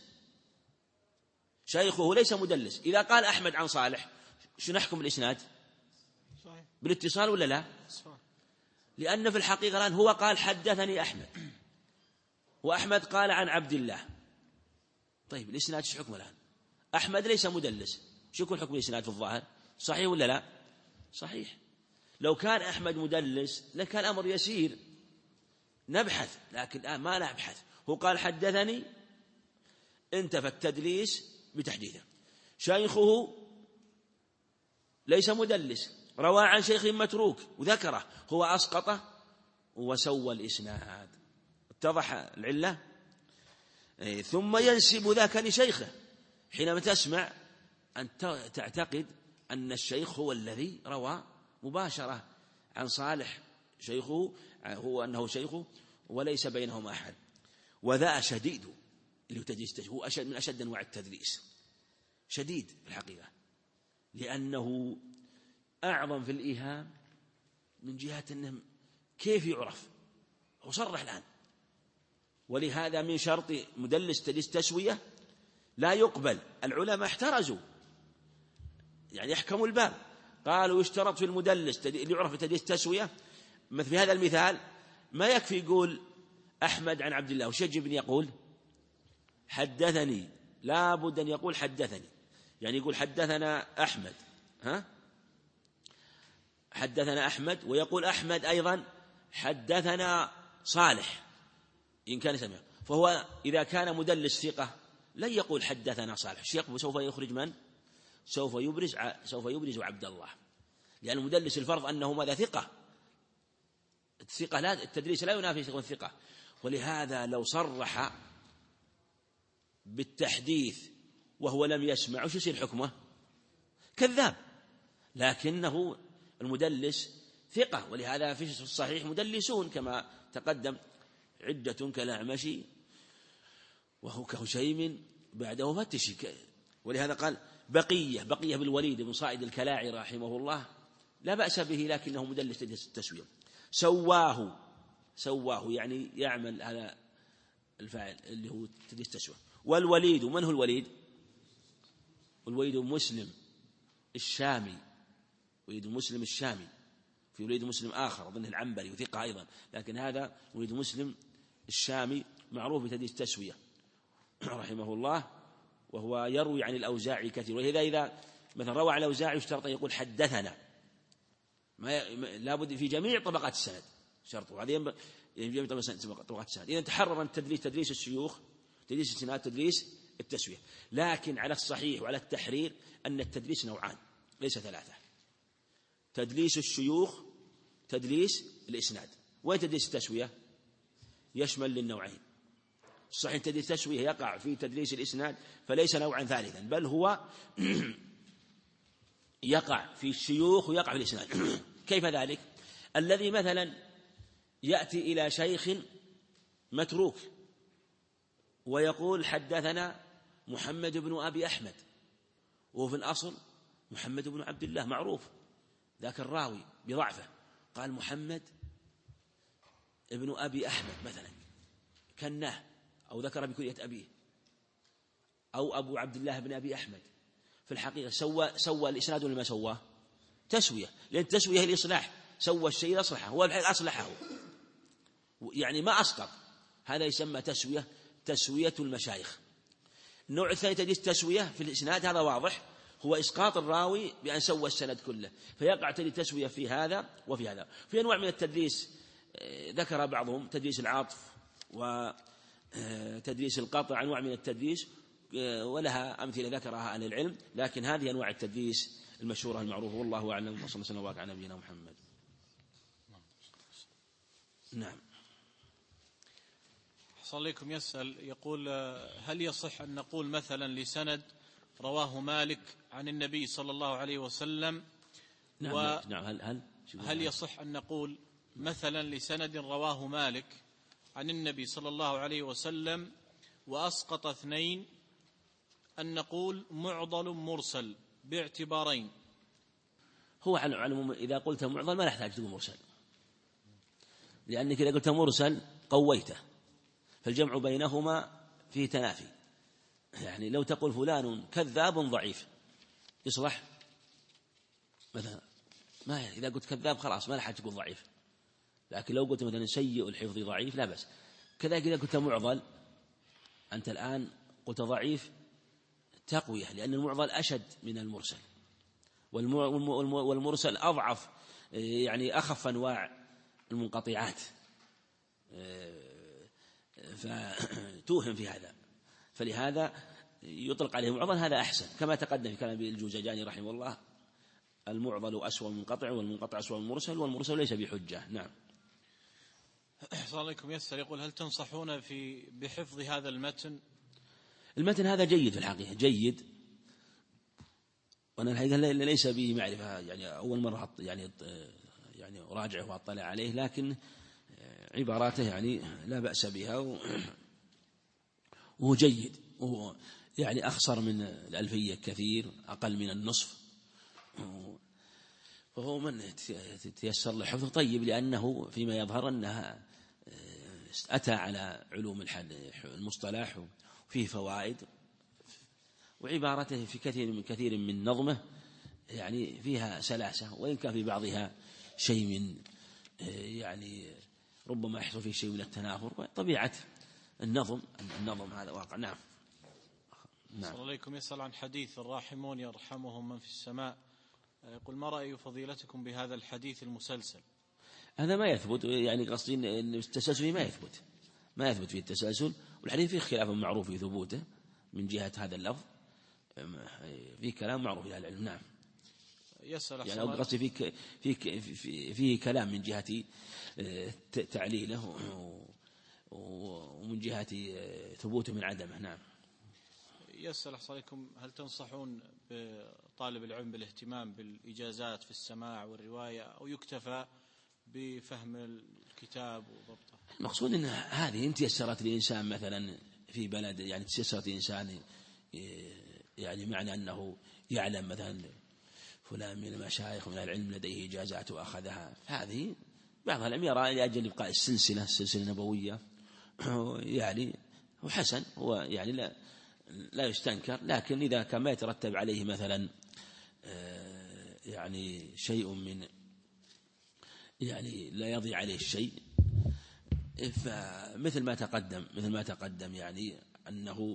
شيخه ليس مدلس. إذا قال أحمد عن صالح شو نحكم الإسناد؟ بالاتصال ولا لا؟ لأن في الحقيقة الآن هو قال حدثني أحمد وأحمد قال عن عبد الله. طيب الإسناد شو حكمه الآن؟ أحمد ليس مدلس، شو يكون حكم الإسناد في الظاهر؟ صحيح ولا لا؟ صحيح. لو كان أحمد مدلس لكان الأمر يسير نبحث، لكن الآن ما نبحث. هو قال حدثني، انتفى التدليس بتحديثه. شيخه ليس مدلس، روى عن شيخ متروك وذكره، هو أسقطه وسوى الإسناد. اتضح العلة؟ ثم ينسب ذاك لشيخه. حينما تسمع أن تعتقد أن الشيخ هو الذي روى مباشرة عن صالح شيخه، هو أنه شيخه وليس بينهم أحد. وذا شديد اللي تدليس، هو أشد من أشد أنواع التدليس، شديد في الحقيقة، لأنه أعظم في الإيهام من جهة أنه كيف يعرف، هو صرح الآن. ولهذا من شرط مدلس تدليس تسوية لا يقبل. العلماء احترزوا، يعني يحكموا الباب، قالوا يشترط في المدلس اللي يعرف تدليس تسوية مثل في هذا المثال ما يكفي يقول أحمد عن عبد الله، وش يجب أن يقول؟ حدثني، لا بد أن يقول حدثني، يعني يقول حدثنا أحمد، ها حدثنا أحمد، ويقول أحمد أيضا حدثنا صالح إن كان سمع. فهو إذا كان مدلس ثقة لن يقول حدثنا صالح، سوف يخرج من؟ سوف يبرز سوف يبرز عبد الله، لأن المدلس الفرض أنه ماذا؟ ثقة. الثقة لا، التدليس لا ينافي الثقة، ولهذا لو صرح بالتحديث وهو لم يسمع وش يصير حكمه؟ كذاب. لكنه المدلس ثقة، ولهذا في الصحيح مدلسون كما تقدم عدة كالأعمش وهو كهشيم بعده فتش، ولهذا قال بقية بقية بالوليد بن صائد الكلاعي رحمه الله لا بأس به، لكنه مدلس التسوية. سواه سواه يعني يعمل على الفاعل اللي هو تدليس التسوية. والوليد، من هو الوليد؟ الوليد مسلم الشامي، وليد مسلم الشامي، في وليد مسلم آخر أظنه العنبري وثقة أيضا، لكن هذا وليد مسلم الشامي معروف بتدليس التسوية رحمه الله، وهو يروي عن الأوزاعي كثير. ولهذا إذا مثلا روى عن الأوزاعي اشترط أن يقول حدثنا، ما لابد في جميع طبقات السند شرط، وهذا ينبغي في جميع طبقات السند. إذا تحرر أن تدليس تدليس الشيوخ، تدليس السناد، تدليس التسوية. لكن على الصحيح وعلى التحرير أن التدليس نوعان ليس ثلاثة: تدليس الشيوخ، تدليس الإسناد. وتدليس التسوية يشمل للنوعين. الصحيح تدليس التسوية يقع في تدليس الإسناد فليس نوعا ثالثا، بل هو يقع في الشيوخ ويقع في الإسناد. كيف ذلك؟ الذي مثلا يأتي إلى شيخ متروك ويقول حدثنا محمد بن أبي أحمد، وهو في الأصل محمد بن عبد الله معروف ذاك الراوي بضعفه، قال محمد ابن أبي أحمد مثلا كناه أو ذكر بكنية أبيه، أو أبو عبد الله بن أبي أحمد. في الحقيقة سوى سوى الإسناد ولا ما سواه؟ تسوية، لأن التسوية هي الإصلاح، سوى الشيء أصلحه، هو الحقيقة أصلحه يعني ما أسقط، هذا يسمى تسوية، تسوية المشايخ. النوع الثاني تدليس التسوية في الإسناد، هذا واضح، هو إسقاط الراوي بأن سوى السند كله، فيقع تدليس التسوية في هذا وفي هذا. في أنواع من التدليس ذكر بعضهم تدليس العطف وتدليس القطع، أنواع من التدليس ولها أمثلة ذكرها أهل العلم، لكن هذه أنواع التدليس المشهورة المعروفة، والله أعلم، وصلى الله وسلم وبارك على نبينا محمد. نعم. صليكم يسأل يقول هل يصح أن نقول مثلا لسند رواه مالك عن النبي صلى الله عليه وسلم؟ نعم. و نعم. هل هل هل يصح أن نقول مثلا لسند رواه مالك عن النبي صلى الله عليه وسلم وأسقط اثنين أن نقول معضل مرسل باعتبارين؟ هو على العموم إذا قلت معضل ما نحتاج تقول مرسل، لأنك إذا قلت مرسل قويته، فالجمع بينهما فيه تنافي. يعني لو تقول فلان كذاب ضعيف يصلح مثلا، ما إذا قلت كذاب خلاص ما لحد تقول ضعيف، لكن لو قلت مثلا سيء الحفظ ضعيف لا بس. كذلك إذا قلت معضل أنت الآن قلت ضعيف تقوية، لأن المعضل أشد من المرسل، والمرسل أضعف يعني أخف أنواع المنقطعات، فتوهم في هذا، فلهذا يطلق عليه معضل، هذا أحسن كما تقدم في كلام الجوزجاني رحمه الله: المعضل أسوأ منقطع والمنقطع أسوأ المرسل والمرسل ليس بحجة. نعم. أحسن عليكم. يسأل يقول هل تنصحون في بحفظ هذا المتن؟ المتن هذا جيد في الحقيقة، جيد، وأنا الحقيقة ليس بي معرفة، يعني أول مرة يعني يعني أراجعه وأطلع عليه، لكن عباراته يعني لا بأس بها، وهو جيد، وهو يعني أخصر من الألفية كثير، أقل من النصف، فهو من تيسر لحفظه طيب، لأنه فيما يظهر أنها أتى على علوم المصطلح وفيه فوائد، وعبارته في كثير من كثير من نظمه يعني فيها سلاسة، وإن كان في بعضها شيء من يعني ربما يحصل فيه شيء من التنافر، طبيعة النظم النظم هذا واقع. نعم. نعم. صلى الله عليكم. يسأل عن حديث الراحمون يرحمهم من في السماء، يقول ما رأي فضيلتكم بهذا الحديث المسلسل؟ هذا ما يثبت، يعني قصدي أن التسلسل ما يثبت ما يثبت فيه التسلسل، والحديث فيه خلاف معروف في ثبوته من جهة هذا اللفظ، فيه كلام معروف في العلم. نعم. يسأل يعني قصدي فيه فيه فيه في كلام من جهة تعليله ومن جهة ثبوته من عدمه. نعم. يسأل أحسن عليكم هل تنصحون بطالب العلم بالاهتمام بالإجازات في السماع والرواية أو يكتفى بفهم الكتاب وضبطه؟ المقصود أن هذه إن تيسرت الإنسان مثلا في بلد، يعني تيسرت الإنسان يعني معنى أنه يعلم مثلا فلان من المشايخ من العلم لديه إجازات وأخذها، هذه بعض العلم يرى لأجل إبقاء السلسلة السلسلة النبوية يعني وحسن، هو يعني لا لا يستنكر، لكن إذا كان ما يترتب عليه مثلا يعني شيء من يعني لا يضيع عليه الشيء، فمثل ما تقدم مثل ما تقدم يعني أنه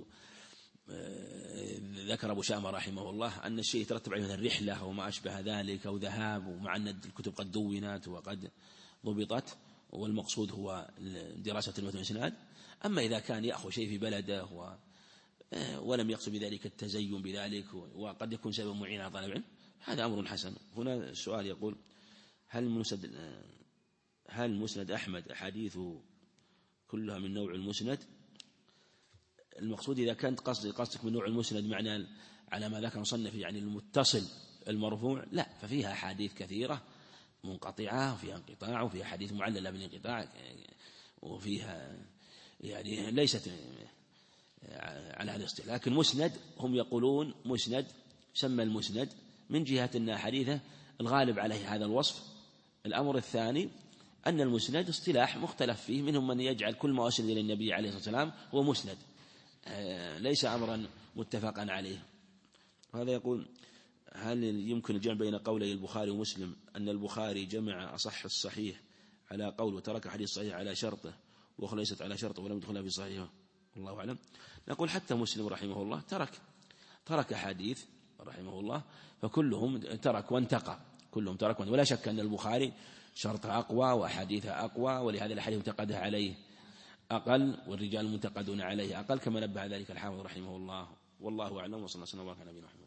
ذكر أبو شامة رحمه الله أن الشيء يترتب عليه مثلا رحلة أو ما أشبه ذلك أو ذهاب، ومع أن الكتب قد دونت وقد ضبطت والمقصود هو دراسة المتن والإسناد. أما إذا كان يأخذ شيء في بلده و ولم يقصد بذلك التزين بذلك وقد يكون سبب معين على طالب العلم، هذا أمر حسن. هنا السؤال يقول هل مسند هل مسند أحمد أحاديثه كلها من نوع المسند؟ المقصود إذا كانت قصد قصدك من نوع المسند معنى على ما ذكر مصنف يعني المتصل المرفوع، لا، ففيها أحاديث كثيرة منقطعة وفيها انقطاع وفيها حديث معللة بالانقطاع وفيها يعني ليست على هذا الاصطلاح. لكن مسند هم يقولون مسند سمى المسند من جهة أن حديثه الغالب عليه هذا الوصف. الأمر الثاني أن المسند اصطلاح مختلف فيه، منهم من يجعل كل ما أسند إلى النبي عليه الصلاة والسلام هو مسند، ليس أمرا متفقا عليه. هذا يقول هل يمكن الجمع بين قولي البخاري ومسلم أن البخاري جمع أصح الصحيح على قول وترك حديث صحيح على شرطه وأخرى ليست على شرطه ولم يدخلها في صحيحه؟ الله أعلم. نقول حتى مسلم رحمه الله ترك ترك حديث رحمه الله، فكلهم ترك وانتقى، كلهم ترك، ولا شك أن البخاري شرطه أقوى وحديثه أقوى، ولهذا الحديث منتقده عليه أقل والرجال المنتقدون عليه أقل، كما نبه ذلك الحافظ رحمه الله. والله أعلم، وصلى الله وسلم وبارك على نبينا محمد.